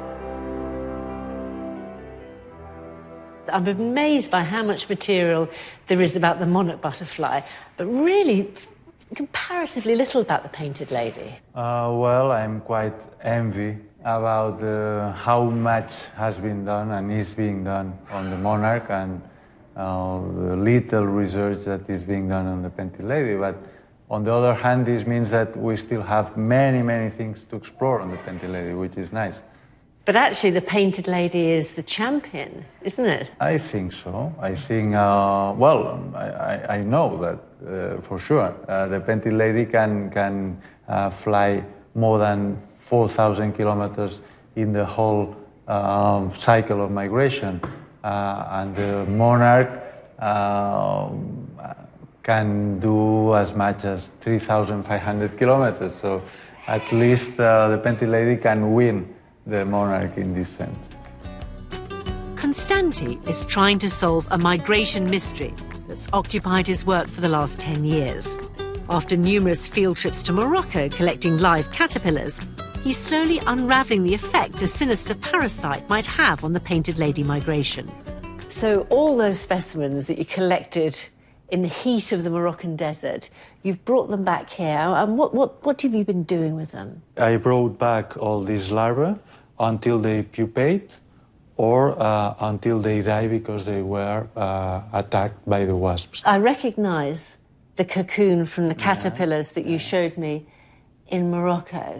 I'm amazed by how much material there is about the monarch butterfly, but really comparatively little about the painted lady. Uh, well, I'm quite envy about uh, how much has been done and is being done on the monarch and uh, the little research that is being done on the painted lady. But on the other hand, this means that we still have many, many things to explore on the painted lady, which is nice. But actually, the painted lady is the champion, isn't it? I think so. I think, uh, well, I, I, I know that uh, for sure. Uh, the painted lady can, can uh, fly more than four thousand kilometers in the whole um, cycle of migration. Uh, and the monarch uh, can do as much as three thousand five hundred kilometers. So at least uh, the painted lady can win the monarch in this sense. Constanti is trying to solve a migration mystery that's occupied his work for the last ten years. After numerous field trips to Morocco collecting live caterpillars, he's slowly unravelling the effect a sinister parasite might have on the painted lady migration. So all those specimens that you collected in the heat of the Moroccan desert, you've brought them back here. And what, what, what have you been doing with them? I brought back all these larvae until they pupate or uh, until they die because they were uh, attacked by the wasps. I recognise the cocoon from the caterpillars that you showed me in Morocco.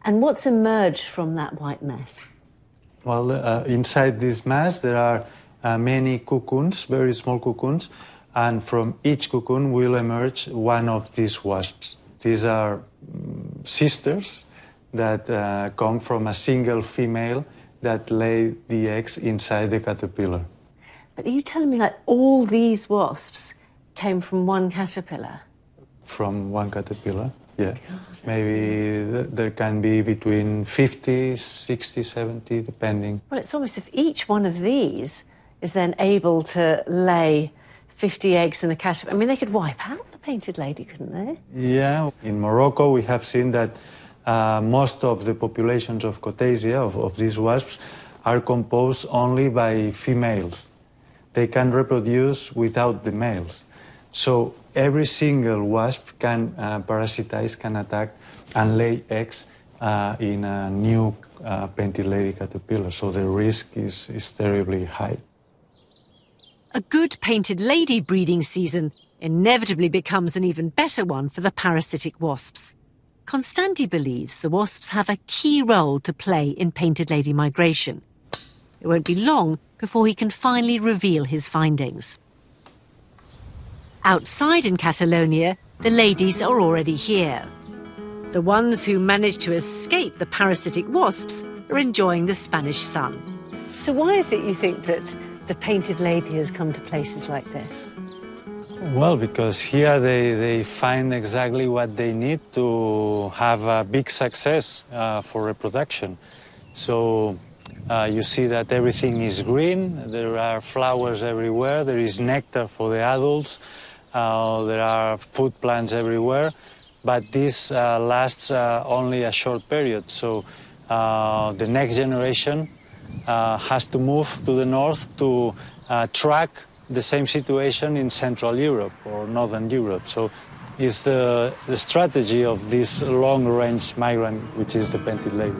And what's emerged from that white mess? Well, uh, inside this mass there are uh, many cocoons, very small cocoons, and from each cocoon will emerge one of these wasps. These are um, sisters that uh, come from a single female that lay the eggs inside the caterpillar. But are you telling me like all these wasps came from one caterpillar? From one caterpillar, yeah. God, maybe th there can be between fifty, sixty, seventy, depending. Well, it's almost if each one of these is then able to lay fifty eggs in a caterpillar. I mean, they could wipe out the painted lady, couldn't they? Yeah. In Morocco, we have seen that uh, most of the populations of Cotasia, of, of these wasps, are composed only by females. They can reproduce without the males. So every single wasp can uh, parasitize, can attack and lay eggs uh, in a new uh, painted lady caterpillar. So the risk is, is terribly high. A good painted lady breeding season inevitably becomes an even better one for the parasitic wasps. Constanti believes the wasps have a key role to play in painted lady migration. It won't be long before he can finally reveal his findings. Outside in Catalonia, the ladies are already here. The ones who managed to escape the parasitic wasps are enjoying the Spanish sun. So why is it you think that the painted lady has come to places like this? Well, because here they, they find exactly what they need to have a big success uh, for reproduction. So uh, you see that everything is green, there are flowers everywhere, there is nectar for the adults, uh, there are food plants everywhere, but this uh, lasts uh, only a short period. So uh, the next generation uh, has to move to the north to uh, track the same situation in Central Europe or Northern Europe. So it's the, the strategy of this long-range migrant, which is the painted lady.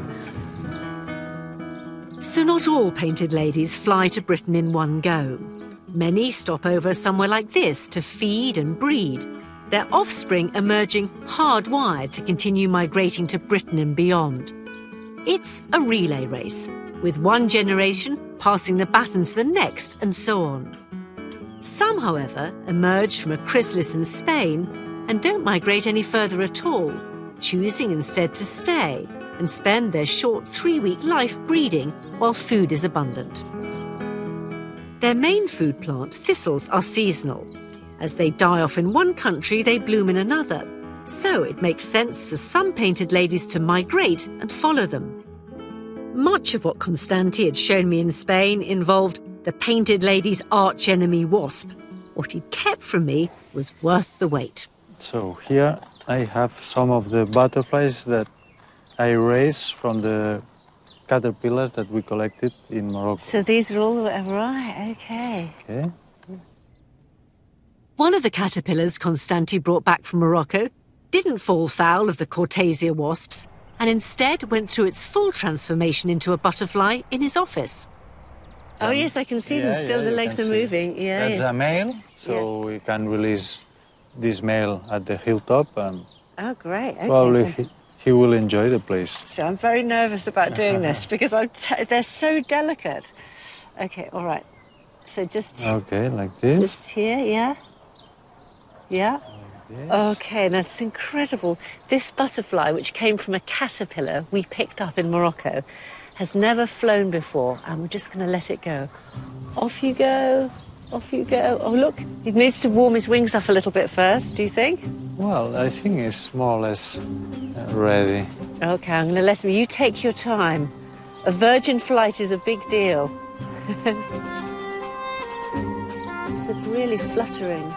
So not all painted ladies fly to Britain in one go. Many stop over somewhere like this to feed and breed, their offspring emerging hardwired to continue migrating to Britain and beyond. It's a relay race, with one generation passing the baton to the next and so on. Some, however, emerge from a chrysalis in Spain and don't migrate any further at all, choosing instead to stay and spend their short three-week life breeding while food is abundant. Their main food plant, thistles, are seasonal. As they die off in one country, they bloom in another. So it makes sense for some painted ladies to migrate and follow them. Much of what Constanti had shown me in Spain involved the painted lady's arch-enemy wasp. What he'd kept from me was worth the wait. So here I have some of the butterflies that I raised from the caterpillars that we collected in Morocco. So these are all right, okay. Okay. One of the caterpillars Constanti brought back from Morocco didn't fall foul of the Cortasia wasps and instead went through its full transformation into a butterfly in his office. Oh, yes, I can see yeah, them still. yeah, the legs are see. moving. Yeah, That's yeah. a male, so yeah. we can release this male at the hilltop, and oh, great. Okay. probably he, he will enjoy the place. So I'm very nervous about doing this because I'm t they're so delicate. Okay, all right. So just... Okay, like this. Just here, yeah? Yeah? Okay, that's incredible. This butterfly, which came from a caterpillar we picked up in Morocco, has never flown before, and we're just going to let it go. Off you go, off you go. Oh, look, he needs to warm his wings up a little bit first, do you think? Well, I think it's more or less uh, ready. Okay, I'm going to let him. You take your time. A virgin flight is a big deal. It's really fluttering.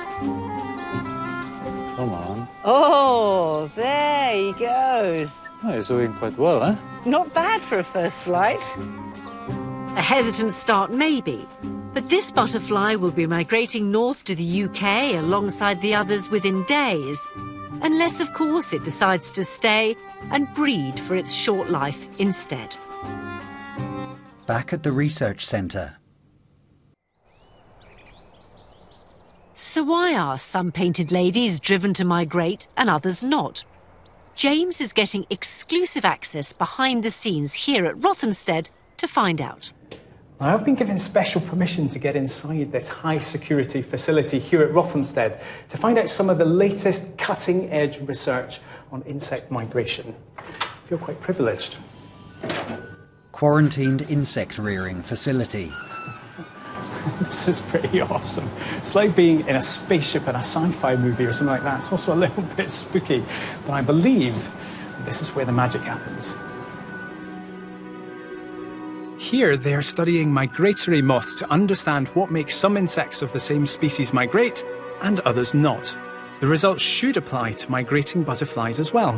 Come on. Oh, there he goes. Oh, he's doing quite well, huh? Not bad for a first flight. A hesitant start maybe, but this butterfly will be migrating north to the U K alongside the others within days, unless of course it decides to stay and breed for its short life instead. Back at the research centre. So why are some painted ladies driven to migrate and others not? James is getting exclusive access behind the scenes here at Rothamsted to find out. I've been given special permission to get inside this high-security facility here at Rothamsted to find out some of the latest cutting-edge research on insect migration. I feel quite privileged. Quarantined insect rearing facility. This is pretty awesome. It's like being in a spaceship in a sci-fi movie or something like that. It's also a little bit spooky, but I believe this is where the magic happens. Here, they are studying migratory moths to understand what makes some insects of the same species migrate and others not. The results should apply to migrating butterflies as well.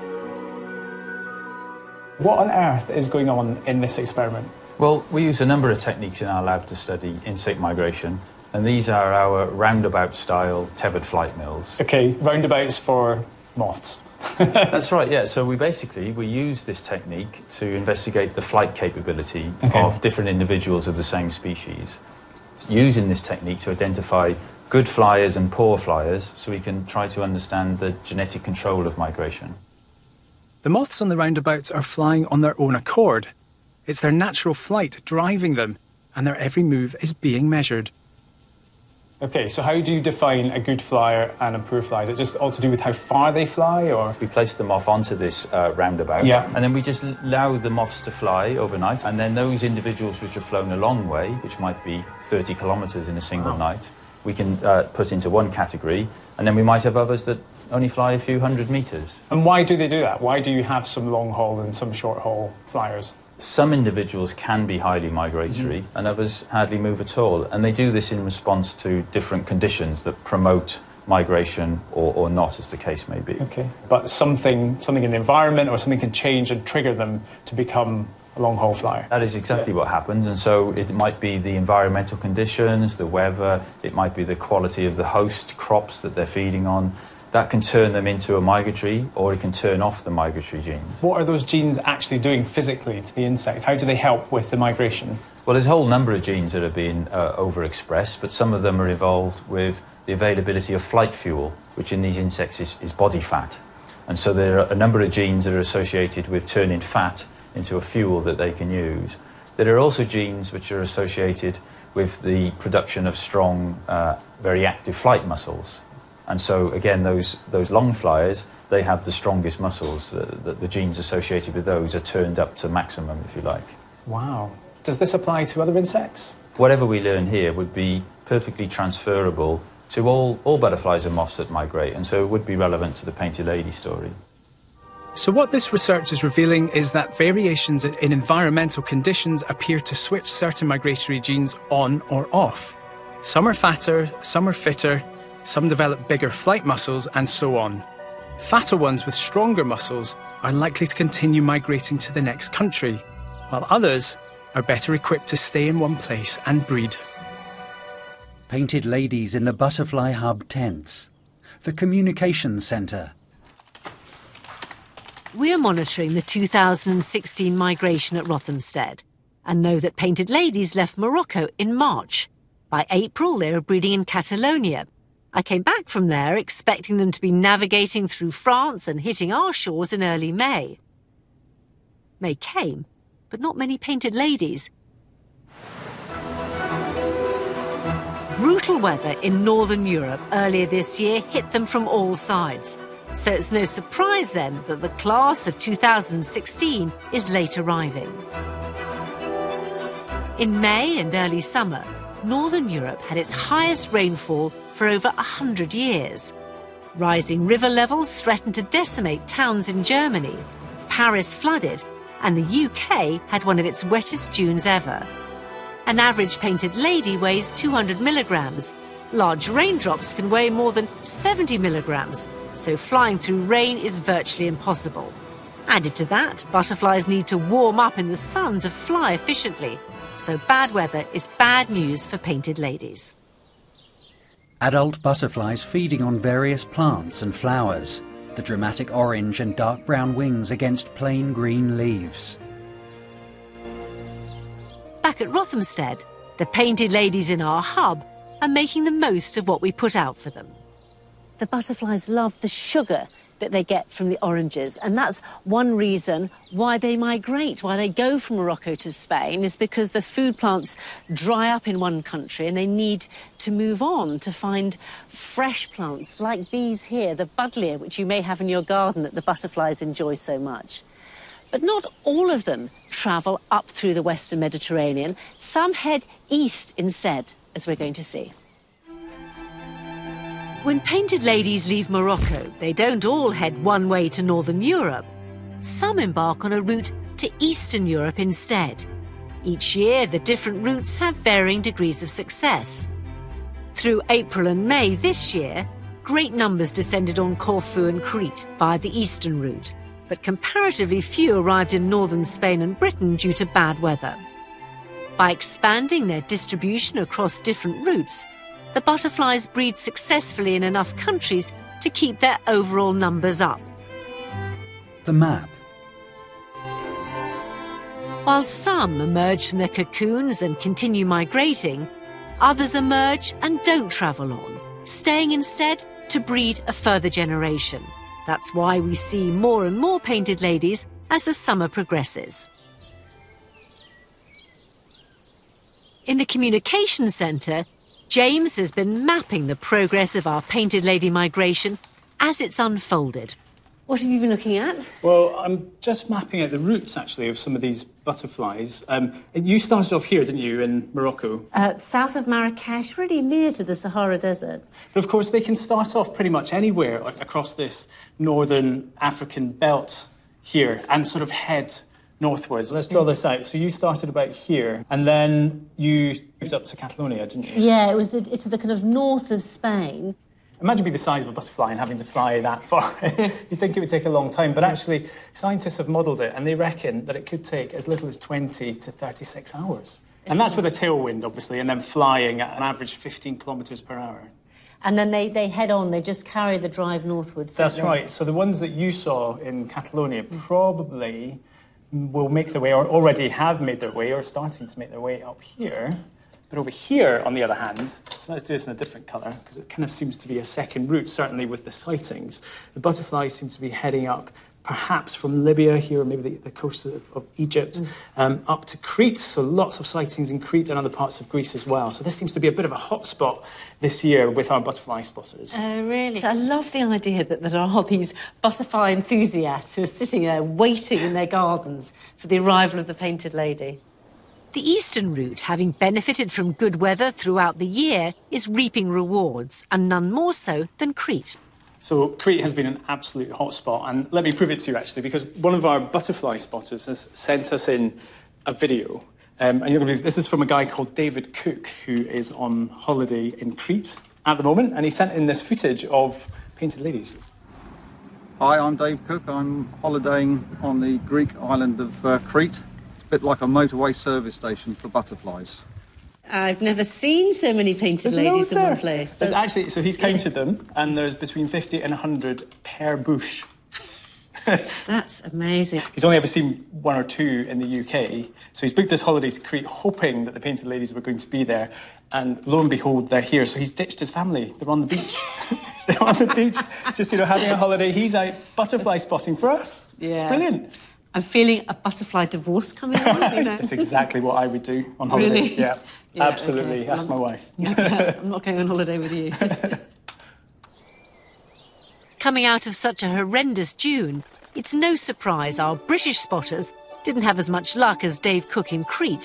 What on earth is going on in this experiment? Well, we use a number of techniques in our lab to study insect migration, and these are our roundabout-style tethered flight mills. OK, roundabouts for moths. That's right, yeah. So we basically, we use this technique to investigate the flight capability okay. of different individuals of the same species. Using this technique to identify good flyers and poor flyers so we can try to understand the genetic control of migration. The moths on the roundabouts are flying on their own accord. It's their natural flight driving them, and their every move is being measured. OK, so how do you define a good flyer and a poor flyer? Is it just all to do with how far they fly, or...? We place them off onto this uh, roundabout, yeah. and then we just allow the moths to fly overnight, and then those individuals which have flown a long way, which might be thirty kilometres in a single wow. night, we can uh, put into one category, and then we might have others that only fly a few hundred metres. And why do they do that? Why do you have some long-haul and some short-haul flyers? Some individuals can be highly migratory mm-hmm. and others hardly move at all. And they do this in response to different conditions that promote migration or, or not, as the case may be. OK, but something, something in the environment or something can change and trigger them to become a long-haul flyer. That is exactly yeah. what happens. And so it might be the environmental conditions, the weather, it might be the quality of the host crops that they're feeding on. That can turn them into a migratory, or it can turn off the migratory genes. What are those genes actually doing physically to the insect? How do they help with the migration? Well, there's a whole number of genes that are being uh, overexpressed, but some of them are involved with the availability of flight fuel, which in these insects is, is body fat. And so there are a number of genes that are associated with turning fat into a fuel that they can use. There are also genes which are associated with the production of strong, uh, very active flight muscles. And so, again, those, those long flyers, they have the strongest muscles. The, the, the genes associated with those are turned up to maximum, if you like. Wow. Does this apply to other insects? Whatever we learn here would be perfectly transferable to all, all butterflies and moths that migrate, and so it would be relevant to the Painted Lady story. So what this research is revealing is that variations in environmental conditions appear to switch certain migratory genes on or off. Some are fatter, some are fitter, some develop bigger flight muscles, and so on. Fatter ones with stronger muscles are likely to continue migrating to the next country, while others are better equipped to stay in one place and breed. Painted ladies in the Butterfly Hub tents. The communications centre. We're monitoring the two thousand sixteen migration at Rothamsted and know that painted ladies left Morocco in March. By April, they were breeding in Catalonia. I came back from there expecting them to be navigating through France and hitting our shores in early May. May came, but not many painted ladies. Brutal weather in northern Europe earlier this year hit them from all sides. So it's no surprise then that the class of two thousand sixteen is late arriving. In May and early summer, northern Europe had its highest rainfall for over a hundred years. Rising river levels threatened to decimate towns in Germany. Paris flooded, and the U K had one of its wettest Junes ever. An average painted lady weighs two hundred milligrams. Large raindrops can weigh more than seventy milligrams, so flying through rain is virtually impossible. Added to that, butterflies need to warm up in the sun to fly efficiently, so bad weather is bad news for painted ladies. Adult butterflies feeding on various plants and flowers, the dramatic orange and dark brown wings against plain green leaves. Back at Rothamsted, the painted ladies in our hub are making the most of what we put out for them. The butterflies love the sugar that they get from the oranges. And that's one reason why they migrate, why they go from Morocco to Spain, is because the food plants dry up in one country and they need to move on to find fresh plants like these here, the buddleia, which you may have in your garden that the butterflies enjoy so much. But not all of them travel up through the Western Mediterranean. Some head east instead, as we're going to see. When painted ladies leave Morocco, they don't all head one way to Northern Europe. Some embark on a route to Eastern Europe instead. Each year, the different routes have varying degrees of success. Through April and May this year, great numbers descended on Corfu and Crete via the eastern route, but comparatively few arrived in northern Spain and Britain due to bad weather. By expanding their distribution across different routes, the butterflies breed successfully in enough countries to keep their overall numbers up. The map. While some emerge from their cocoons and continue migrating, others emerge and don't travel on, staying instead to breed a further generation. That's why we see more and more painted ladies as the summer progresses. In the communications centre, James has been mapping the progress of our painted lady migration as it's unfolded. What have you been looking at? Well, I'm just mapping out the routes, actually, of some of these butterflies. Um, you started off here, didn't you, in Morocco? Uh, south of Marrakesh, really near to the Sahara Desert. But of course, they can start off pretty much anywhere across this northern African belt here and sort of head northwards. Let's draw this out. So you started about here, and then you moved up to Catalonia, didn't you? Yeah, it was. It's the kind of north of Spain. Imagine being the size of a butterfly and having to fly that far. You'd think it would take a long time, but actually scientists have modelled it, and they reckon that it could take as little as twenty to thirty-six hours. And that's with a tailwind, obviously, and then flying at an average fifteen kilometres per hour. And then they, they head on, they just carry the drive northwards. That's right. So the ones that you saw in Catalonia probably will make their way, or already have made their way, or starting to make their way up here. But over here, on the other hand, so let's do this in a different colour, because it kind of seems to be a second route, certainly with the sightings. The butterflies seem to be heading up, perhaps from Libya here, or maybe the, the coast of, of Egypt, mm. um, up to Crete. So lots of sightings in Crete and other parts of Greece as well. So this seems to be a bit of a hotspot this year with our butterfly spotters. Oh, uh, really? So I love the idea that there are these butterfly enthusiasts who are sitting there waiting in their gardens for the arrival of the painted lady. The eastern route, having benefited from good weather throughout the year, is reaping rewards, and none more so than Crete. So Crete has been an absolute hotspot, and let me prove it to you, actually, because one of our butterfly spotters has sent us in a video. Um, and you're going to believe this is from a guy called David Cook, who is on holiday in Crete at the moment, and he sent in this footage of painted ladies. Hi, I'm Dave Cook. I'm holidaying on the Greek island of uh, Crete. Bit like a motorway service station for butterflies. I've never seen so many painted There's ladies in there. one place. There's actually, so he's counted them, and there's between fifty and one hundred per bush. That's amazing. He's only ever seen one or two in the U K, so he's booked this holiday to Crete, hoping that the painted ladies were going to be there, and lo and behold, they're here. So he's ditched his family. They're on the beach. They're on the beach, just, you know, having a holiday. He's out butterfly spotting for us. Yeah. It's brilliant. I'm feeling a butterfly divorce coming on. You know? That's exactly what I would do on holiday. Really? Yeah, yeah, absolutely. Okay. That's I'm, my wife. I'm not going on holiday with you. Coming out of such a horrendous June, it's no surprise our British spotters didn't have as much luck as Dave Cook in Crete.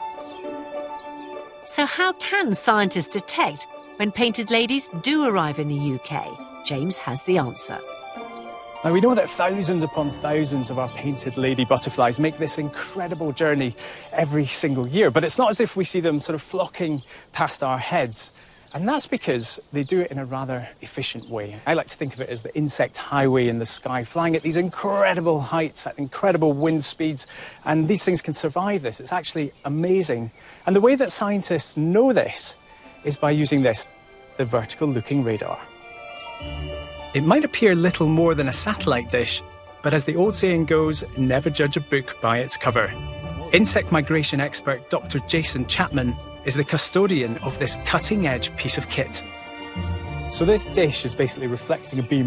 So how can scientists detect when painted ladies do arrive in the U K? James has the answer. Now, we know that thousands upon thousands of our painted lady butterflies make this incredible journey every single year, but it's not as if we see them sort of flocking past our heads. And that's because they do it in a rather efficient way. I like to think of it as the insect highway in the sky, flying at these incredible heights, at incredible wind speeds, and these things can survive this. It's actually amazing. And the way that scientists know this is by using this, the vertical-looking radar. It might appear little more than a satellite dish, but as the old saying goes, never judge a book by its cover. Insect migration expert Doctor Jason Chapman is the custodian of this cutting-edge piece of kit. So this dish is basically reflecting a beam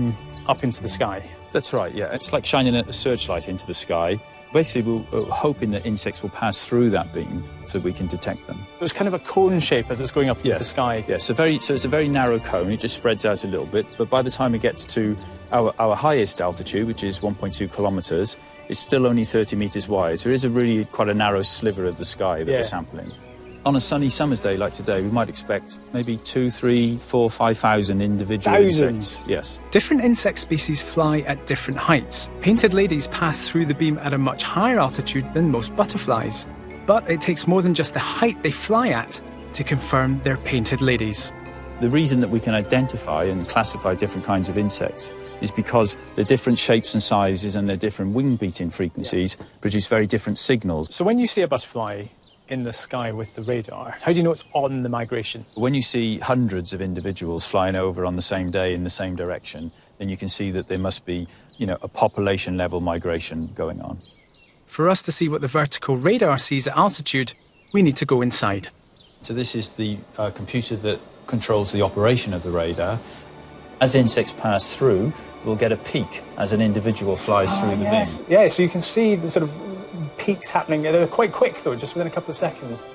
up into the sky. That's right, yeah. It's like shining a searchlight into the sky. Basically, we're hoping that insects will pass through that beam so we can detect them. So it's kind of a cone shape as it's going up into yes. the sky. Yes, so, very, so it's a very narrow cone. It just spreads out a little bit. But by the time it gets to our, our highest altitude, which is one point two kilometres, it's still only thirty metres wide. So it is a really quite a narrow sliver of the sky that yeah. we're sampling. On a sunny summer's day like today, we might expect maybe two, three, four, five thousand individual Thousands. insects. Yes. Different insect species fly at different heights. Painted ladies pass through the beam at a much higher altitude than most butterflies. But it takes more than just the height they fly at to confirm they're painted ladies. The reason that we can identify and classify different kinds of insects is because the different shapes and sizes and their different wing beating frequencies yeah. produce very different signals. So when you see a butterfly in the sky with the radar, how do you know it's on the migration? When you see hundreds of individuals flying over on the same day in the same direction, then you can see that there must be, you know, a population level migration going on. For us to see what the vertical radar sees at altitude, we need to go inside. So this is the uh, computer that controls the operation of the radar. As insects pass through, we'll get a peak as an individual flies ah, through the yes. beam. Yeah, so you can see the sort of peaks happening. They're quite quick, though, just within a couple of seconds.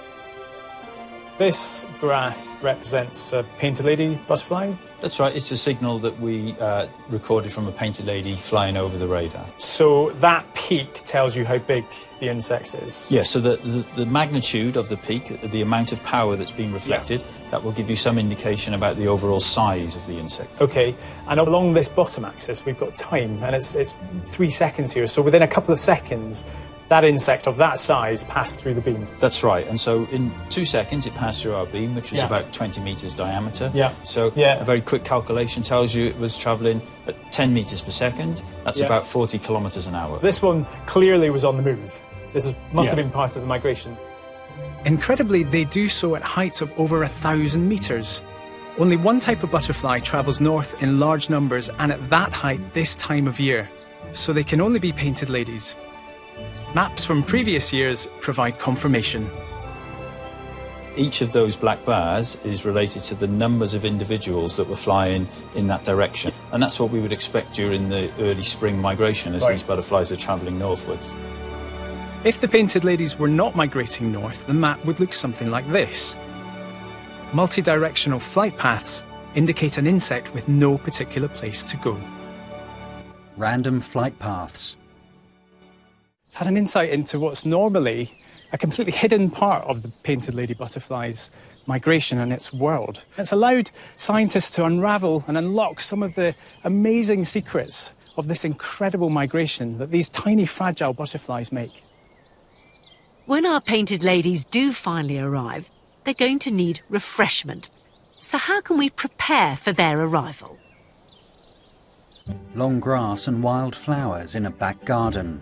This graph represents a painted lady butterfly. That's right. It's a signal that we uh, recorded from a painted lady flying over the radar. So that peak tells you how big the insect is? Yeah, so the, the, the magnitude of the peak, the amount of power that's being reflected, yeah. that will give you some indication about the overall size of the insect. OK, and along this bottom axis, we've got time, and it's, it's three seconds here. So within a couple of seconds, that insect of that size passed through the beam. That's right. And so in two seconds, it passed through our beam, which was yeah. about twenty metres diameter. Yeah. So yeah. a very quick calculation tells you it was travelling at ten metres per second. That's yeah. about forty kilometres an hour. This one clearly was on the move. This is, must yeah. have been part of the migration. Incredibly, they do so at heights of over a thousand metres. Only one type of butterfly travels north in large numbers and at that height this time of year. So they can only be painted ladies. Maps from previous years provide confirmation. Each of those black bars is related to the numbers of individuals that were flying in that direction. And that's what we would expect during the early spring migration as right. these butterflies are travelling northwards. If the painted ladies were not migrating north, the map would look something like this. Multi-directional flight paths indicate an insect with no particular place to go. Random flight paths. Had an insight into what's normally a completely hidden part of the painted lady butterfly's migration and its world. It's allowed scientists to unravel and unlock some of the amazing secrets of this incredible migration that these tiny fragile butterflies make. When our painted ladies do finally arrive, they're going to need refreshment. So how can we prepare for their arrival? Long grass and wild flowers in a back garden.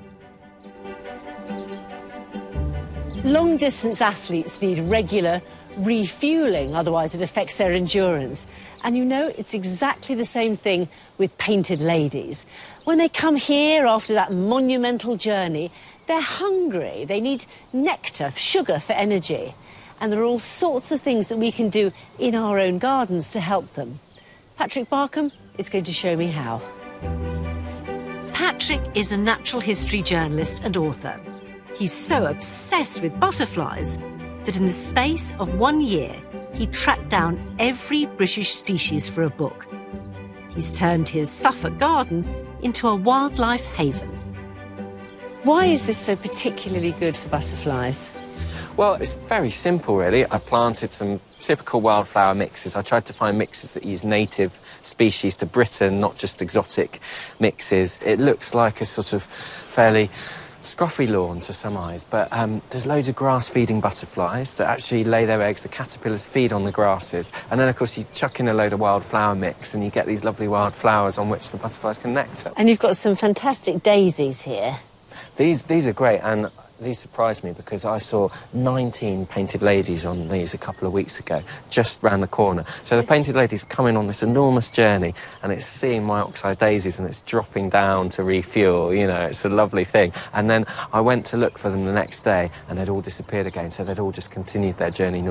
Long-distance athletes need regular refuelling, otherwise it affects their endurance. And you know, it's exactly the same thing with painted ladies. When they come here after that monumental journey, they're hungry. They need nectar, sugar for energy. And there are all sorts of things that we can do in our own gardens to help them. Patrick Barkham is going to show me how. Patrick is a natural history journalist and author. He's so obsessed with butterflies that in the space of one year, he tracked down every British species for a book. He's turned his Suffolk garden into a wildlife haven. Why is this so particularly good for butterflies? Well, it's very simple, really. I planted some typical wildflower mixes. I tried to find mixes that use native species to Britain, not just exotic mixes. It looks like a sort of fairly scruffy lawn to some eyes, but um, there's loads of grass-feeding butterflies that actually lay their eggs. The caterpillars feed on the grasses, and then, of course, you chuck in a load of wildflower mix and you get these lovely wild flowers on which the butterflies can nectar. And you've got some fantastic daisies here. These, these are great, and these surprised me because I saw nineteen painted ladies on these a couple of weeks ago, just round the corner. So the painted ladies coming on this enormous journey, and it's seeing my oxeye daisies and it's dropping down to refuel, you know, it's a lovely thing. And then I went to look for them the next day and they'd all disappeared again, so they'd all just continued their journey north.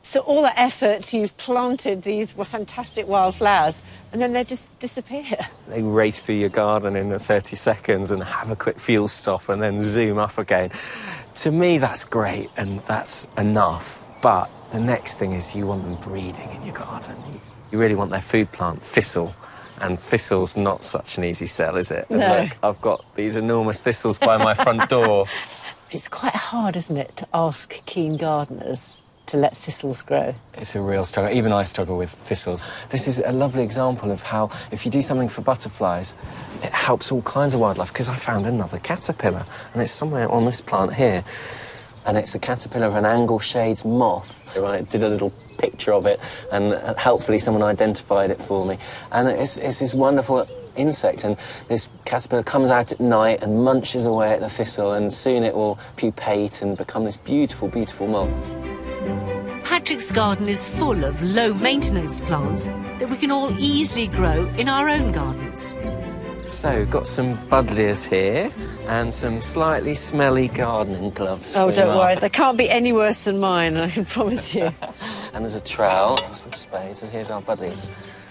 So all that effort, you've planted these fantastic wildflowers, and then they just disappear. They race through your garden in thirty seconds and have a quick fuel stop and then zoom up again. To me, that's great and that's enough. But the next thing is you want them breeding in your garden. You really want their food plant, thistle. And thistle's not such an easy sell, is it? No. And look, I've got these enormous thistles by my front door. It's quite hard, isn't it, to ask keen gardeners to let thistles grow. It's a real struggle. Even I struggle with thistles. This is a lovely example of how, if you do something for butterflies, it helps all kinds of wildlife, because I found another caterpillar, and it's somewhere on this plant here. And it's a caterpillar of an Angleshades moth. I did a little picture of it, and helpfully someone identified it for me. And it's, it's this wonderful insect, and this caterpillar comes out at night and munches away at the thistle, and soon it will pupate and become this beautiful, beautiful moth. Patrick's garden is full of low-maintenance plants that we can all easily grow in our own gardens. So, got some buddleias here and some slightly smelly gardening gloves. Oh, for don't Martha. worry, they can't be any worse than mine, I can promise you. And there's a trowel, some spades, and here's our buddleias.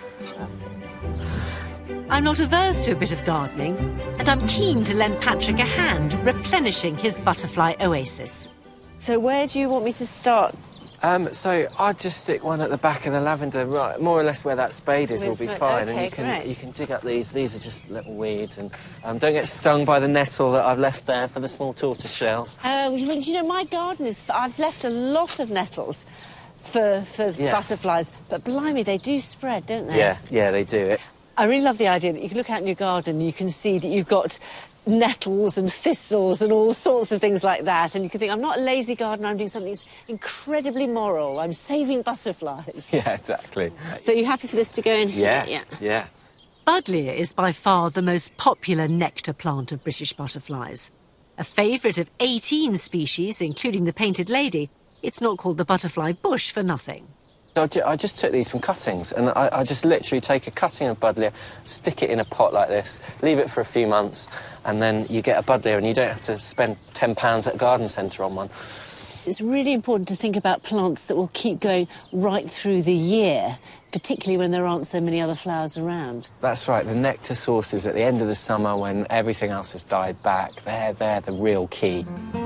I'm not averse to a bit of gardening, and I'm keen to lend Patrick a hand replenishing his butterfly oasis. So where do you want me to start? Um, so I'd just stick one at the back of the lavender, right, more or less where that spade is will be fine. Okay, and you can great. you can dig up these. These are just little weeds, and um, don't get stung by the nettle that I've left there for the small tortoise shells. Uh, you you know, my garden is... I've left a lot of nettles for, for Yeah. butterflies, but blimey, they do spread, don't they? Yeah, yeah, they do it. I really love the idea that you can look out in your garden and you can see that you've got nettles and thistles and all sorts of things like that, and you can think, I'm not a lazy gardener, I'm doing something that's incredibly moral, I'm saving butterflies. Yeah, exactly. So are you happy for this to go in here? Yeah, yeah. yeah. Buddleia is by far the most popular nectar plant of British butterflies. A favourite of eighteen species, including the painted lady, it's not called the butterfly bush for nothing. I ju- I just took these from cuttings, and I, I just literally take a cutting of buddleia, stick it in a pot like this, leave it for a few months, and then you get a buddleia, and you don't have to spend ten pounds at a garden centre on one. It's really important to think about plants that will keep going right through the year, particularly when there aren't so many other flowers around. That's right, the nectar sources at the end of the summer when everything else has died back, they're, they're the real key.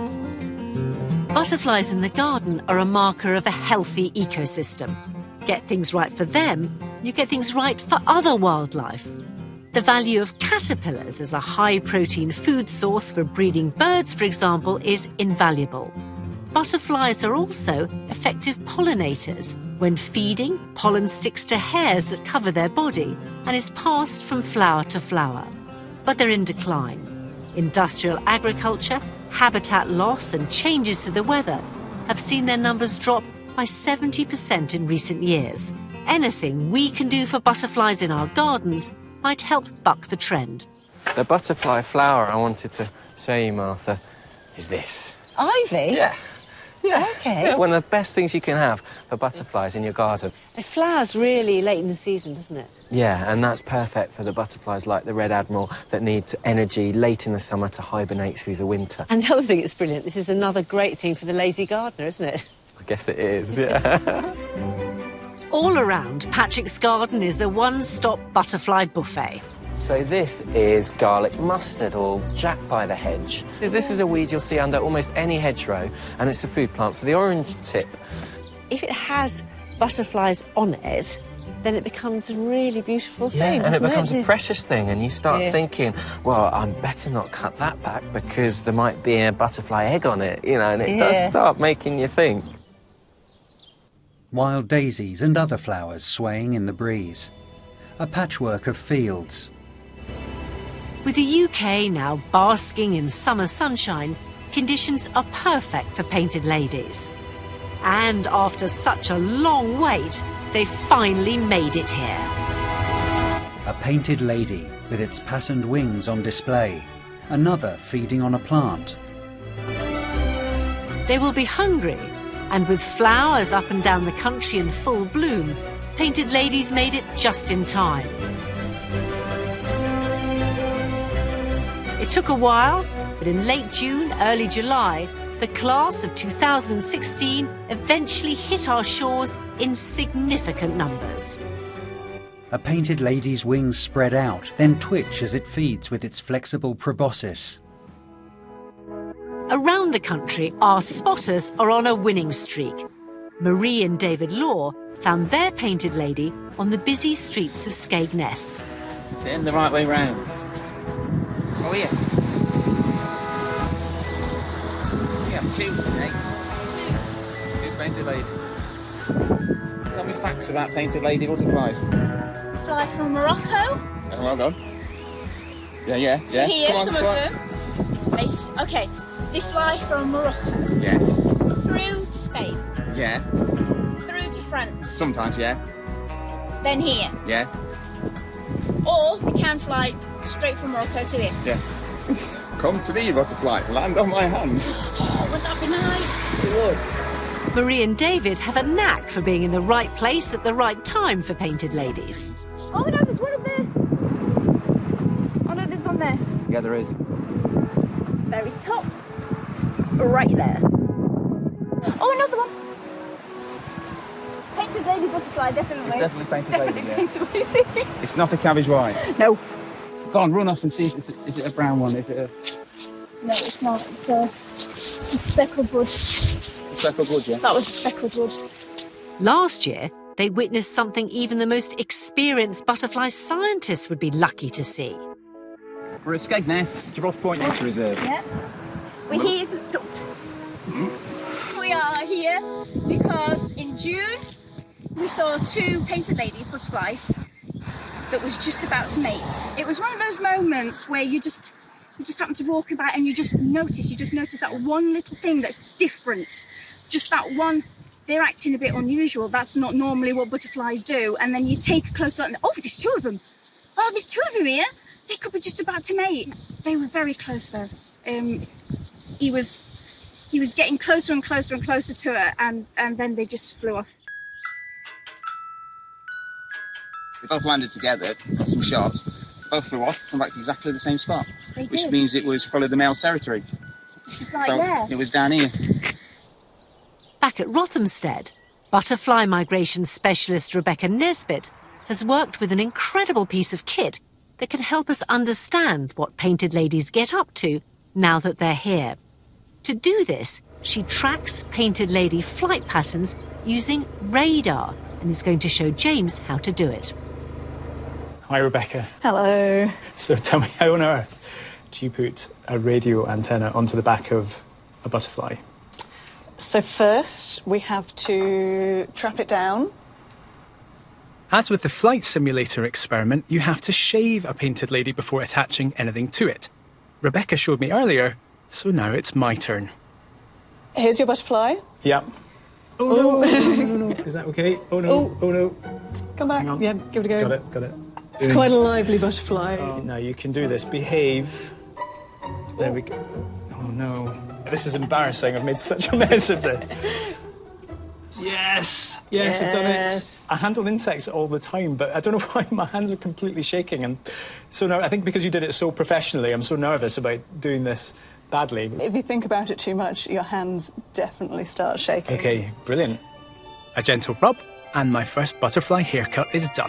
Butterflies in the garden are a marker of a healthy ecosystem. Get things right for them, you get things right for other wildlife. The value of caterpillars as a high-protein food source for breeding birds, for example, is invaluable. Butterflies are also effective pollinators. When feeding, pollen sticks to hairs that cover their body and is passed from flower to flower. But they're in decline. Industrial agriculture, habitat loss and changes to the weather have seen their numbers drop by seventy percent in recent years. Anything we can do for butterflies in our gardens might help buck the trend. The butterfly flower I wanted to show you, Martha, is this. Ivy? Yeah. Yeah. Okay. Yeah, one of the best things you can have for butterflies in your garden. It flowers really late in the season, doesn't it? Yeah, and that's perfect for the butterflies like the Red Admiral that need energy late in the summer to hibernate through the winter. And the other thing that's brilliant, this is another great thing for the lazy gardener, isn't it? I guess it is, yeah. All around, Patrick's garden is a one-stop butterfly buffet. So this is garlic mustard, or jack by the hedge. This is a weed you'll see under almost any hedgerow, and it's a food plant for the orange tip. If it has butterflies on it, then it becomes a really beautiful thing, Yeah, and it doesn't becomes it? a precious thing, and you start Yeah. thinking, well, I'm better not cut that back because there might be a butterfly egg on it, you know, and it does Yeah. start making you think. Wild daisies and other flowers swaying in the breeze. A patchwork of fields. With the U K now basking in summer sunshine, conditions are perfect for painted ladies. And after such a long wait, they finally made it here. A painted lady with its patterned wings on display. Another feeding on a plant. They will be hungry, and with flowers up and down the country in full bloom, painted ladies made it just in time. It took a while, but in late June, early July, the class of two thousand sixteen eventually hit our shores in significant numbers. A painted lady's wings spread out, then twitch as it feeds with its flexible proboscis. Around the country, our spotters are on a winning streak. Marie and David Law found their painted lady on the busy streets of Skegness. It's in the right way round. Oh, yeah. We have two today. Two. Two painted ladies. Tell me facts about painted lady butterflies. Fly from Morocco. Oh, well done. Yeah, yeah, To yeah. here, Come on, some come of on. them. They, s- okay, they fly from Morocco. Yeah. Through to Spain. Yeah. Through to France. Sometimes, yeah. Then here. Yeah. Or they can fly straight from Morocco to here. Yeah. Come to me, butterfly. Land on my hand. Oh, wouldn't that be nice? It would. Marie and David have a knack for being in the right place at the right time for painted ladies. Oh no, there's one up there. Oh no, there's one there. Yeah, there is. Very top. Right there. Oh, another one. Painted lady butterfly, definitely. It's definitely painted It's lady, definitely yeah. painted lady. It's not a cabbage white. No. Go on, run off and see if it's a, is it a brown one? Is it a No, it's not. It's a, a speckled wood. speckled wood, yeah? That was a speckled wood. Last year, they witnessed something even the most experienced butterfly scientists would be lucky to see. We're at Skegness, Gibraltar Point Nature Reserve. Yeah. We're here to talk. We are here because in June we saw two painted lady butterflies that was just about to mate. It was one of those moments where you just you just happen to walk about and you just notice, you just notice that one little thing that's different. Just that one, they're acting a bit unusual. That's not normally what butterflies do. And then you take a close look and, oh, there's two of them. Oh, there's two of them here. They could be just about to mate. They were very close though. Um, he was he was getting closer and closer and closer to her, and, and then they just flew off. We both landed together, got some shots, both flew off, come back to exactly the same spot. They Which did. means it was probably the male's territory. It's just like So there. it was down here. Back at Rothamsted, butterfly migration specialist Rebecca Nesbitt has worked with an incredible piece of kit that can help us understand what painted ladies get up to now that they're here. To do this, she tracks painted lady flight patterns using radar and is going to show James how to do it. Hi, Rebecca. Hello. So tell me, how on earth do you put a radio antenna onto the back of a butterfly? So first, we have to trap it down. As with the flight simulator experiment, you have to shave a painted lady before attaching anything to it. Rebecca showed me earlier, so now it's my turn. Here's your butterfly. Yeah. Oh, no. Oh, no, no, no. Is that okay? Oh, no. Oh. Oh, no. Come back. Yeah, give it a go. Got it, got it. It's quite a lively butterfly. Oh, no, you can do this. Behave. There we go. Oh, no. This is embarrassing. I've made such a mess of this. Yes, yes, I've done it. Yes. I handle insects all the time, but I don't know why my hands are completely shaking. And so now I think because you did it so professionally, I'm so nervous about doing this badly. If you think about it too much, your hands definitely start shaking. Okay, brilliant. A gentle rub, and my first butterfly haircut is done.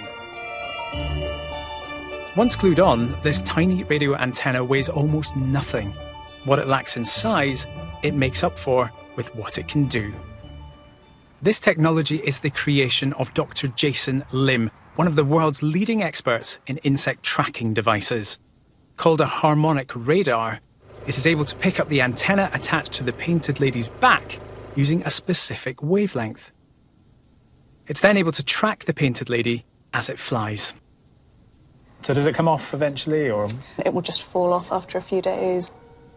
Once glued on, this tiny radio antenna weighs almost nothing. What it lacks in size, it makes up for with what it can do. This technology is the creation of Doctor Jason Lim, one of the world's leading experts in insect tracking devices. Called a harmonic radar, it is able to pick up the antenna attached to the painted lady's back using a specific wavelength. It's then able to track the painted lady as it flies. So does it come off eventually, or...? It will just fall off after a few days.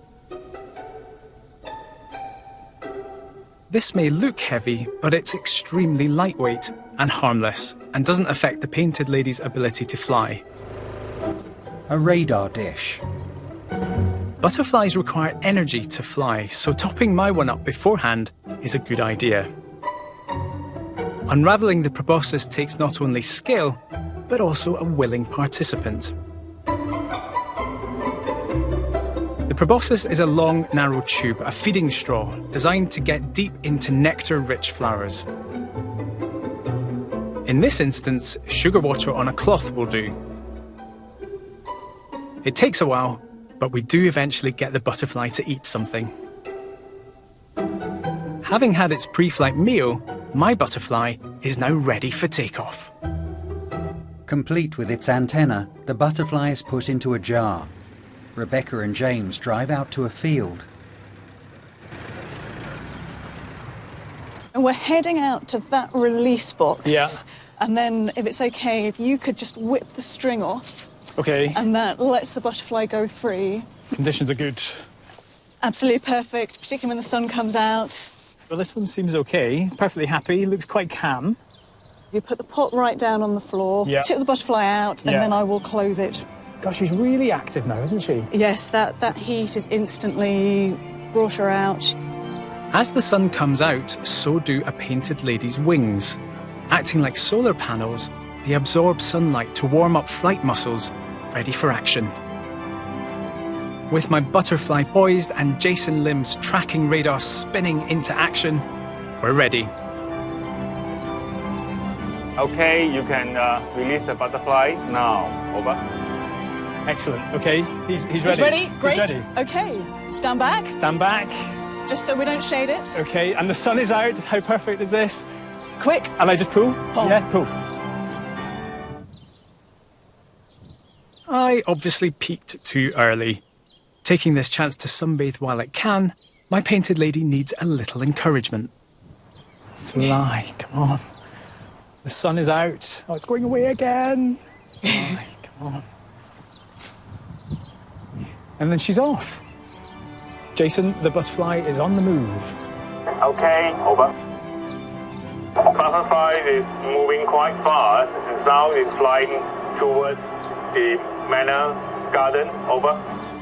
This may look heavy, but it's extremely lightweight and harmless, and doesn't affect the painted lady's ability to fly. A radar dish. Butterflies require energy to fly, so topping my one up beforehand is a good idea. Unravelling the proboscis takes not only skill, but also a willing participant. The proboscis is a long, narrow tube, a feeding straw, designed to get deep into nectar-rich flowers. In this instance, sugar water on a cloth will do. It takes a while, but we do eventually get the butterfly to eat something. Having had its pre-flight meal, my butterfly is now ready for takeoff. Complete with its antenna, the butterfly is put into a jar. Rebecca and James drive out to a field. And we're heading out to that release box. Yeah. And then, if it's okay, if you could just whip the string off. Okay. And that lets the butterfly go free. Conditions are good. Absolutely perfect, particularly when the sun comes out. Well, this one seems okay. Perfectly happy. Looks quite calm. You put the pot right down on the floor, Yeah. tip the butterfly out, and Yeah. then I will close it. Gosh, she's really active now, isn't she? Yes, that, that heat has instantly brought her out. As the sun comes out, so do a painted lady's wings. Acting like solar panels, they absorb sunlight to warm up flight muscles, ready for action. With my butterfly poised and Jason Lim's tracking radar spinning into action, we're ready. Okay, you can uh, release the butterfly now. Over. Excellent. Okay, he's, he's ready. He's ready? Great. He's ready. Okay, stand back. Stand back. Just so we don't shade it. Okay, and the sun is out. How perfect is this? Quick. And I just pull? Pull. Yeah, pull. I obviously peaked too early. Taking this chance to sunbathe while it can, my painted lady needs a little encouragement. Fly, come on. The sun is out. Oh, it's going away again. Fly, come on. And then she's off. Jason, the butterfly is on the move. Okay, over. Butterfly is moving quite fast and now it's flying towards the manor garden. Over.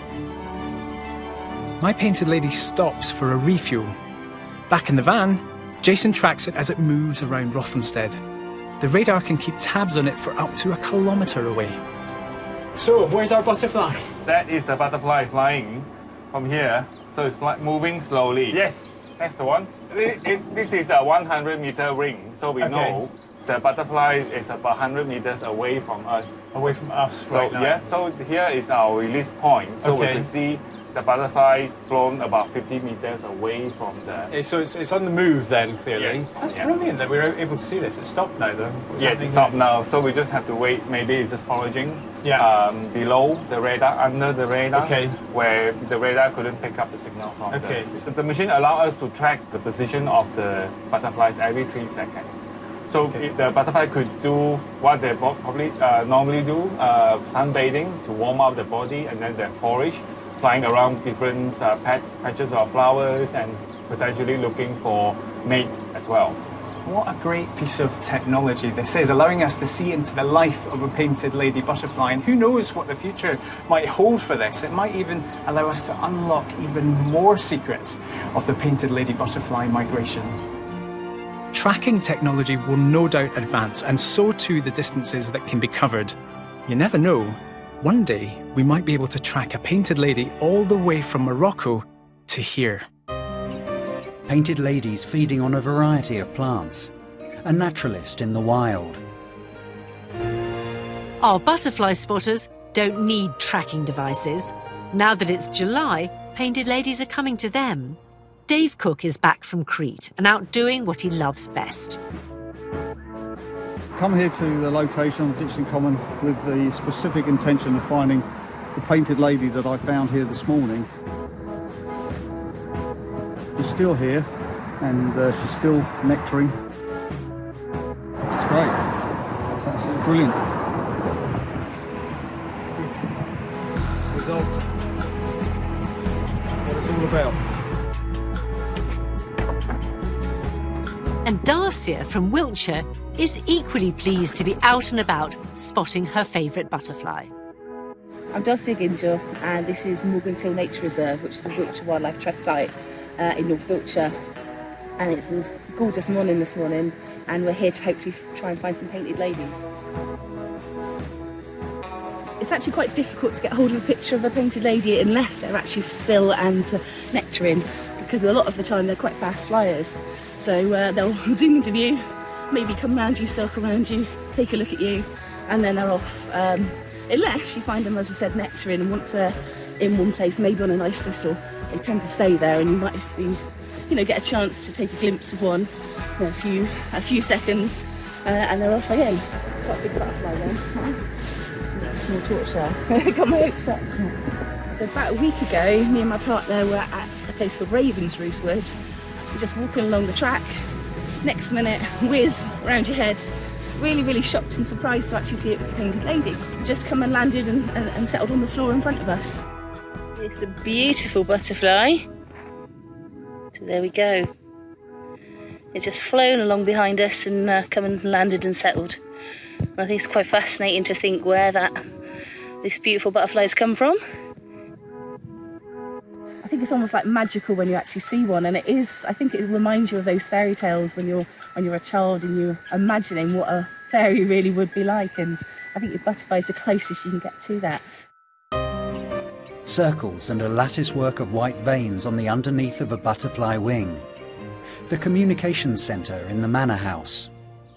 My painted lady stops for a refuel. Back in the van, Jason tracks it as it moves around Rothamsted. The radar can keep tabs on it for up to a kilometre away. So, where's our butterfly? That is the butterfly flying from here. So it's fly moving slowly. Yes, that's the one. It, it, this is a one hundred meter ring, so we Okay. know the butterfly is about one hundred meters away from us. Away from us, So, right now. yeah, so here is our release point. So we Okay. can see the butterfly flown about fifty meters away from the... Okay, so it's, it's on the move then, clearly. Yes, That's yeah. brilliant that we were able to see this. It's stopped now, though. What's Yeah, happening it's not here? now, so we just have to wait. Maybe it's just foraging Yeah. um, below the radar, under the radar, Okay. where the radar couldn't pick up the signal from. Okay. The, so the machine allows us to track the position of the butterflies every three seconds. So it, the butterfly could do what they pro- probably uh, normally do, uh, sunbathing to warm up the body, and then they forage, flying around different uh, pat- patches of flowers and potentially looking for mate as well. What a great piece of technology this is, allowing us to see into the life of a painted lady butterfly. And who knows what the future might hold for this. It might even allow us to unlock even more secrets of the painted lady butterfly migration. Tracking technology will no doubt advance, and so too the distances that can be covered. You never know. One day, we might be able to track a painted lady all the way from Morocco to here. Painted ladies feeding on a variety of plants. A naturalist in the wild. Our butterfly spotters don't need tracking devices. Now that it's July, painted ladies are coming to them. Dave Cook is back from Crete and out doing what he loves best. Come here to the location on Ditchley Common with the specific intention of finding the painted lady that I found here this morning. She's still here and uh, she's still nectaring. It's great. It's absolutely brilliant. Result. What it's all about. And Darcia from Wiltshire is equally pleased to be out and about spotting her favourite butterfly. I'm Darcia Ginger, and this is Morgan's Hill Nature Reserve, which is a Wiltshire Wildlife Trust site uh, in North Wiltshire. And it's this gorgeous morning this morning, and we're here to hopefully try and find some painted ladies. It's actually quite difficult to get hold of a picture of a painted lady unless they're actually still and nectaring, because a lot of the time they're quite fast flyers. So uh, they'll zoom into view, maybe come round you, circle around you, take a look at you, and then they're off. Um, unless you find them, as I said, nectaring, and once they're in one place, maybe on an ice thistle, they tend to stay there, and you might be, you know, get a chance to take a glimpse of one for a few, a few seconds, uh, and they're off again. Quite a big butterfly then. Small torch there. Got my hopes up. So about a week ago, me and my partner were at a place called Ravensroost Wood. We're just walking along the track. Next minute, whiz round your head. Really, really shocked and surprised to actually see it was a painted lady. Just come and landed and, and, and settled on the floor in front of us. It's a beautiful butterfly. So there we go. It's just flown along behind us and uh, come and landed and settled. And I think it's quite fascinating to think where that this beautiful butterfly has come from. I think it's almost like magical when you actually see one, and it is. I think it reminds you of those fairy tales when you're when you're a child and you're imagining what a fairy really would be like, and I think your butterfly is the closest you can get to that. Circles and a lattice work of white veins on the underneath of a butterfly wing. The communications centre in the Manor House.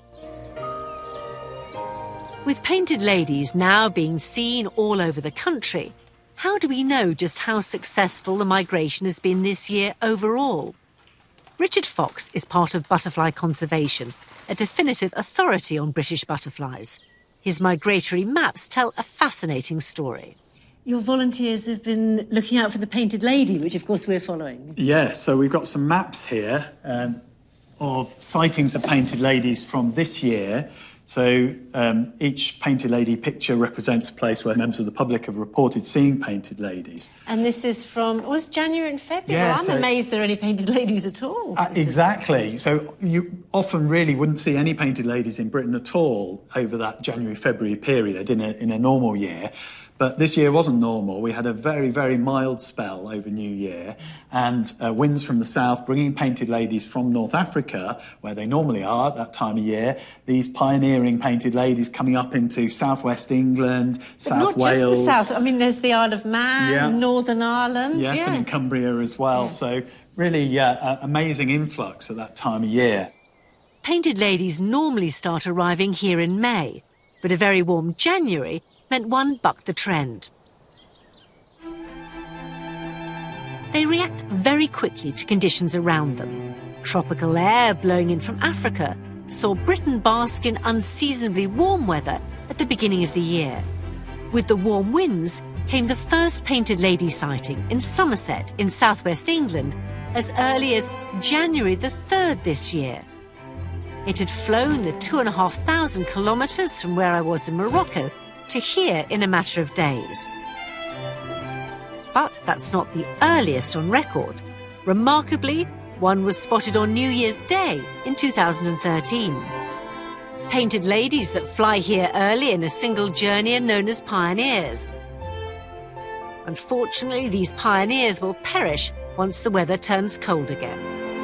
With painted ladies now being seen all over the country, how do we know just how successful the migration has been this year overall? Richard Fox is part of Butterfly Conservation, a definitive authority on British butterflies. His migratory maps tell a fascinating story. Your volunteers have been looking out for the painted lady, which of course we're following. Yes, so we've got some maps here um, of sightings of painted ladies from this year. So um, each painted lady picture represents a place where members of the public have reported seeing painted ladies. And this is from, was January and February? Yeah, well, I'm so, amazed there are any painted ladies at all. Uh, exactly. So you often really wouldn't see any painted ladies in Britain at all over that January-February period in a, in a normal year. But this year wasn't normal. We had a very, very mild spell over New Year, and uh, winds from the south bringing painted ladies from North Africa, where they normally are at that time of year. These pioneering painted ladies coming up into southwest England, but South not Wales. Not just the south. I mean, there's the Isle of Man, yeah. Northern Ireland. Yes, yeah. and in Cumbria as well. Yeah. So really uh, amazing influx at that time of year. Painted ladies normally start arriving here in May, but a very warm January meant one bucked the trend. They react very quickly to conditions around them. Tropical air blowing in from Africa saw Britain bask in unseasonably warm weather at the beginning of the year. With the warm winds came the first painted lady sighting in Somerset in southwest England as early as January the third this year. It had flown the two and a half thousand kilometres from where I was in Morocco to here in a matter of days. But that's not the earliest on record. Remarkably, one was spotted on New Year's Day in two thousand thirteen. Painted ladies that fly here early in a single journey are known as pioneers. Unfortunately, these pioneers will perish once the weather turns cold again.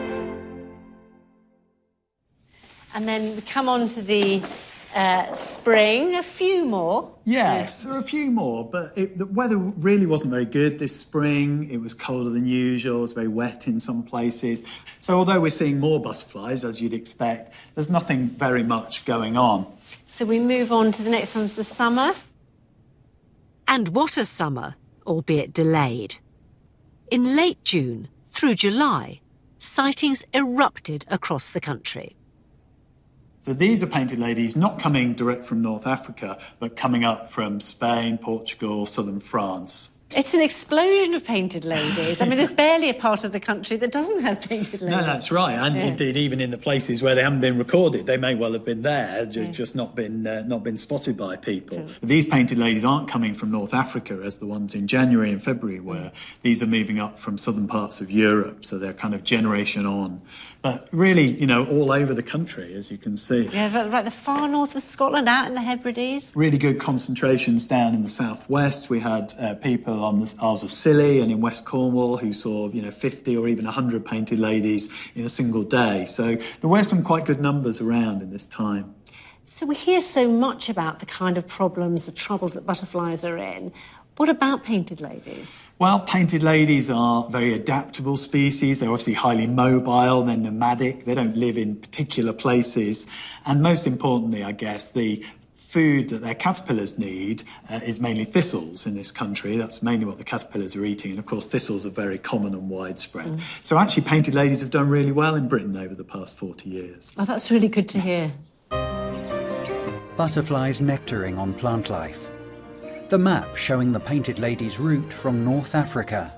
And then we come on to the uh, spring, a few more. Yes, there are a few more, but it, the weather really wasn't very good this spring. It was colder than usual, it was very wet in some places. So although we're seeing more butterflies, as you'd expect, there's nothing very much going on. So we move on to the next one's the summer. And what a summer, albeit delayed. In late June through July, sightings erupted across the country. So these are painted ladies not coming direct from North Africa, but coming up from Spain, Portugal, southern France. It's an explosion of painted ladies. I mean, there's barely a part of the country that doesn't have painted ladies. No, that's right. And yeah. Indeed, even in the places where they haven't been recorded, they may well have been there, just, yeah. just not been uh, not been spotted by people. Sure. These painted ladies aren't coming from North Africa, as the ones in January and February were. Yeah. These are moving up from southern parts of Europe, so they're kind of generation on. But really, you know, all over the country, as you can see. Yeah, right the far north of Scotland, out in the Hebrides. Really good concentrations down in the southwest. We had uh, people on the Isles of Scilly and in West Cornwall who saw, you know, fifty or even one hundred painted ladies in a single day. So there were some quite good numbers around in this time. So we hear so much about the kind of problems, the troubles that butterflies are in. What about painted ladies? Well, painted ladies are very adaptable species. They're obviously highly mobile, they're nomadic, they don't live in particular places. And most importantly, I guess, the food that their caterpillars need uh, is mainly thistles in this country. That's mainly what the caterpillars are eating. And of course, thistles are very common and widespread. Mm. So actually, painted ladies have done really well in Britain over the past forty years. Oh, that's really good to hear. Butterflies nectaring on plant life. The map showing the painted lady's route from North Africa.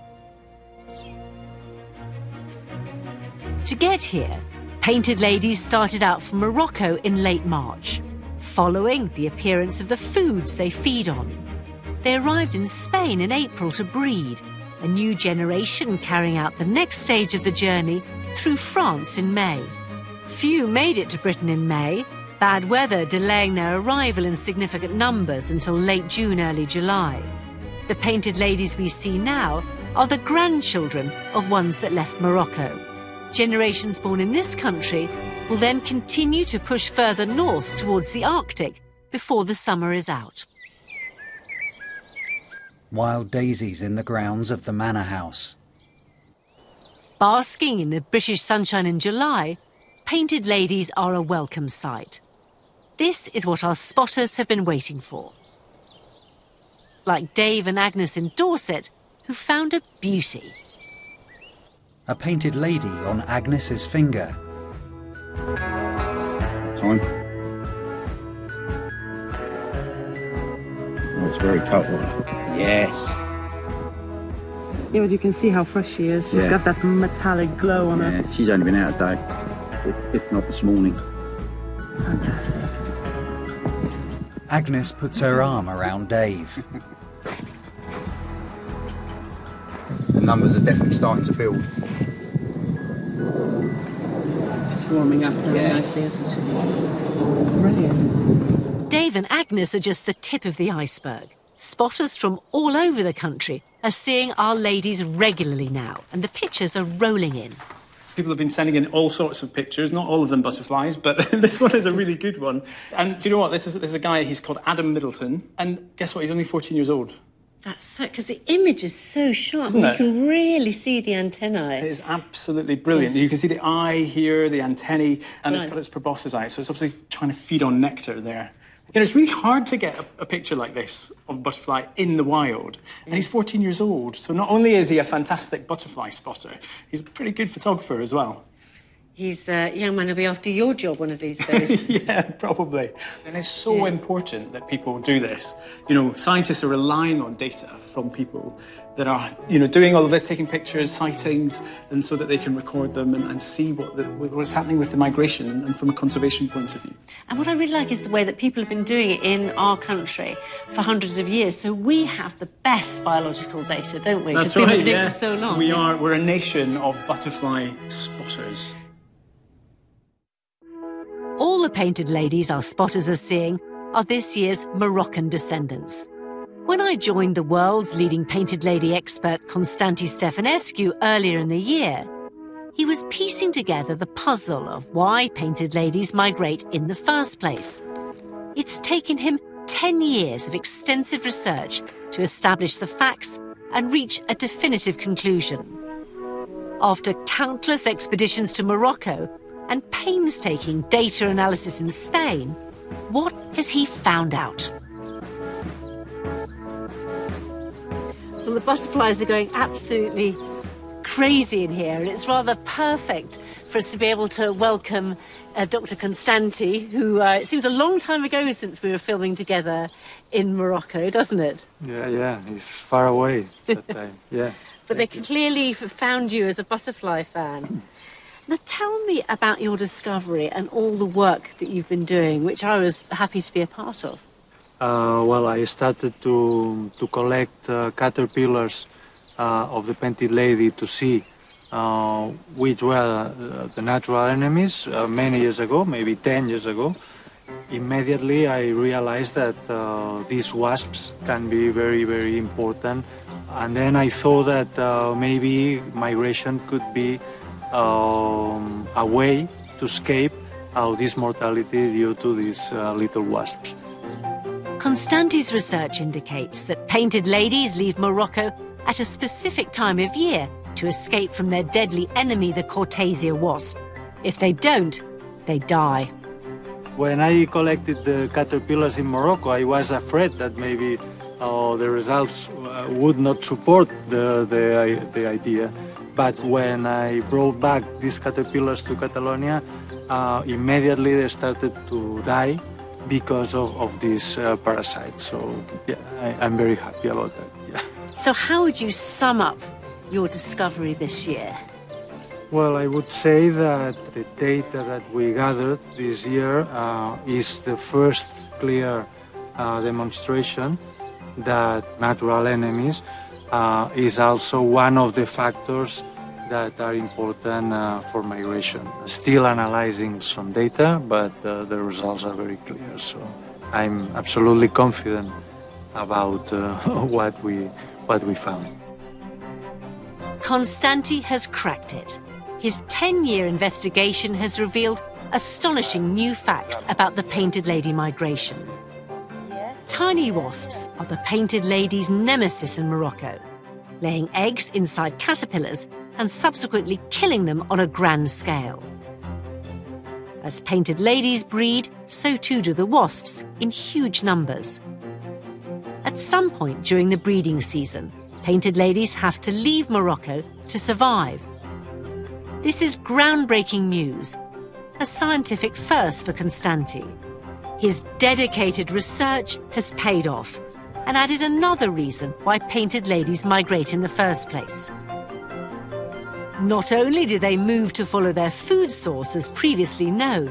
To get here, painted ladies started out from Morocco in late March, following the appearance of the foods they feed on. They arrived in Spain in April to breed, a new generation carrying out the next stage of the journey through France in May. Few made it to Britain in May, bad weather delaying their arrival in significant numbers until late June, early July. The painted ladies we see now are the grandchildren of ones that left Morocco. Generations born in this country will then continue to push further north towards the Arctic before the summer is out. Wild daisies in the grounds of the manor house. Basking in the British sunshine in July, painted ladies are a welcome sight. This is what our spotters have been waiting for. Like Dave and Agnes in Dorset, who found a beauty. A painted lady on Agnes's finger. Time. Oh, it's very cut one. Yes. Yeah, but you can see how fresh she is. She's Yeah. got that metallic glow on her. Yeah, she's only been out a day, if, if not this morning. Fantastic. Agnes puts her arm around Dave. The numbers are definitely starting to build. She's warming up very Yeah. nicely, isn't she? Brilliant. Dave and Agnes are just the tip of the iceberg. Spotters from all over the country are seeing our ladies regularly now, and the pictures are rolling in. People have been sending in all sorts of pictures, not all of them butterflies, but this one is a really good one. And do you know what? This is, this is a guy, he's called Adam Middleton, and guess what? He's only fourteen years old. That's so, because the image is so sharp, Isn't and it? you can really see the antennae. It is absolutely brilliant. You can see the eye here, the antennae, and it's Right. got its proboscis eye, so it's obviously trying to feed on nectar there. You know, it's really hard to get a, a picture like this of a butterfly in the wild. And he's fourteen years old, so not only is he a fantastic butterfly spotter, he's a pretty good photographer as well. He's a young man who'll be after your job one of these days. Yeah, probably. And it's so important that people do this. You know, scientists are relying on data from people that are, you know, doing all of this, taking pictures, sightings, and so that they can record them and, and see what the, what's happening with the migration and, and from a conservation point of view. And what I really like is the way that people have been doing it in our country for hundreds of years. So we have the best biological data, don't we? That's 'Cause people right, have lived yeah. for so long. We are, we're a nation of butterfly spotters. All the painted ladies our spotters are seeing are this year's Moroccan descendants. When I joined the world's leading painted lady expert Constanti Stefanescu earlier in the year, he was piecing together the puzzle of why painted ladies migrate in the first place. It's taken him ten years of extensive research to establish the facts and reach a definitive conclusion. After countless expeditions to Morocco and painstaking data analysis in Spain, what has he found out? Well, the butterflies are going absolutely crazy in here, and it's rather perfect for us to be able to welcome uh, Doctor Constanti, who uh, it seems a long time ago since we were filming together in Morocco, doesn't it? Yeah, yeah, it's far away that time, yeah. But they clearly f- found you as a butterfly fan. Now, tell me about your discovery and all the work that you've been doing, which I was happy to be a part of. Uh, well, I started to, to collect uh, caterpillars uh, of the painted lady to see uh, which were uh, the natural enemies uh, many years ago, maybe ten years ago. Immediately, I realized that uh, these wasps can be very, very important. And then I thought that uh, maybe migration could be um, a way to escape of this mortality due to these uh, little wasps. Constanti's research indicates that painted ladies leave Morocco at a specific time of year to escape from their deadly enemy, the Cortasia wasp. If they don't, they die. When I collected the caterpillars in Morocco, I was afraid that maybe uh, the results uh, would not support the, the, the idea. But when I brought back these caterpillars to Catalonia, uh, immediately they started to die because of, of this uh, parasite. So yeah, I, I'm very happy about that. Yeah. So how would you sum up your discovery this year? Well, I would say that the data that we gathered this year uh, is the first clear uh, demonstration that natural enemies uh, is also one of the factors that are important uh, for migration. Still analyzing some data, but uh, the results are very clear. So I'm absolutely confident about uh, what we what we found. Constanti has cracked it. His ten-year investigation has revealed astonishing new facts about the painted lady migration. Yes. Tiny wasps are the painted lady's nemesis in Morocco, laying eggs inside caterpillars and subsequently killing them on a grand scale. As painted ladies breed, so too do the wasps, in huge numbers. At some point during the breeding season, painted ladies have to leave Morocco to survive. This is groundbreaking news, a scientific first for Constanti. His dedicated research has paid off and added another reason why painted ladies migrate in the first place. Not only do they move to follow their food source as previously known,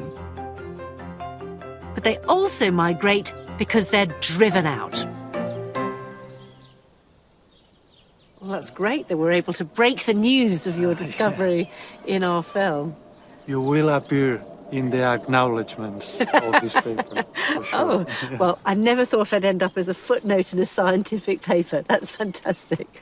but they also migrate because they're driven out. Well, that's great that we're able to break the news of your discovery in our film. You will appear in the acknowledgements of this paper, for sure. Oh, well, I never thought I'd end up as a footnote in a scientific paper. That's fantastic.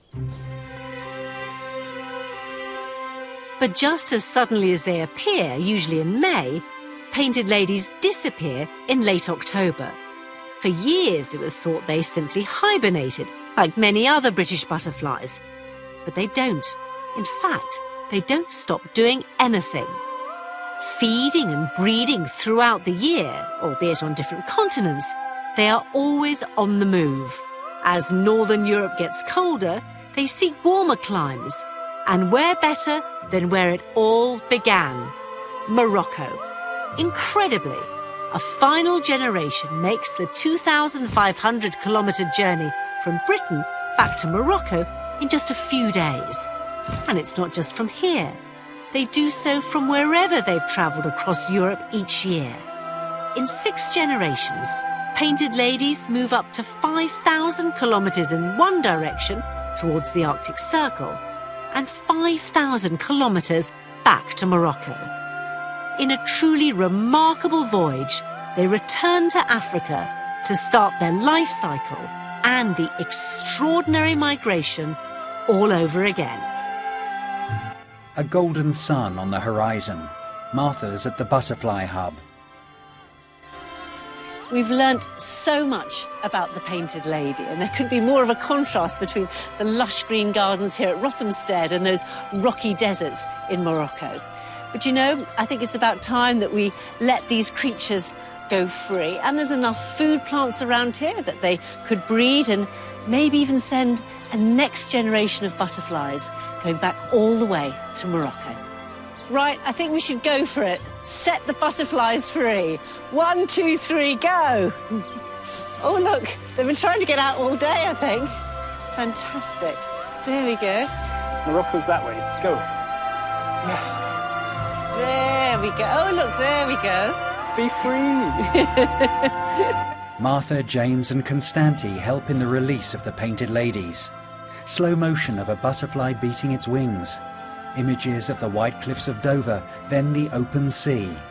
But just as suddenly as they appear, usually in May, painted ladies disappear in late October. For years, it was thought they simply hibernated, like many other British butterflies. But they don't. In fact, they don't stop doing anything. Feeding and breeding throughout the year, albeit on different continents, they are always on the move. As Northern Europe gets colder, they seek warmer climes. And where better than where it all began? Morocco. Incredibly, a final generation makes the two thousand five hundred kilometre journey from Britain back to Morocco in just a few days. And it's not just from here. They do so from wherever they've travelled across Europe each year. In six generations, painted ladies move up to five thousand kilometres in one direction towards the Arctic Circle and five thousand kilometres back to Morocco. In a truly remarkable voyage, they return to Africa to start their life cycle and the extraordinary migration all over again. A golden sun on the horizon. Martha's at the Butterfly Hub. We've learnt so much about the painted lady, and there could be more of a contrast between the lush green gardens here at Rothamsted and those rocky deserts in Morocco. But you know, I think it's about time that we let these creatures go free, and there's enough food plants around here that they could breed and maybe even send a next generation of butterflies going back all the way to Morocco. Right, I think we should go for it. Set the butterflies free. One, two, three, go. Oh, look, they've been trying to get out all day, I think. Fantastic. There we go. Morocco's that way. Go. Yes. There we go. Oh, look, there we go. Be free. Martha, James and Constanti help in the release of the painted ladies. Slow motion of a butterfly beating its wings. Images of the white cliffs of Dover, then the open sea.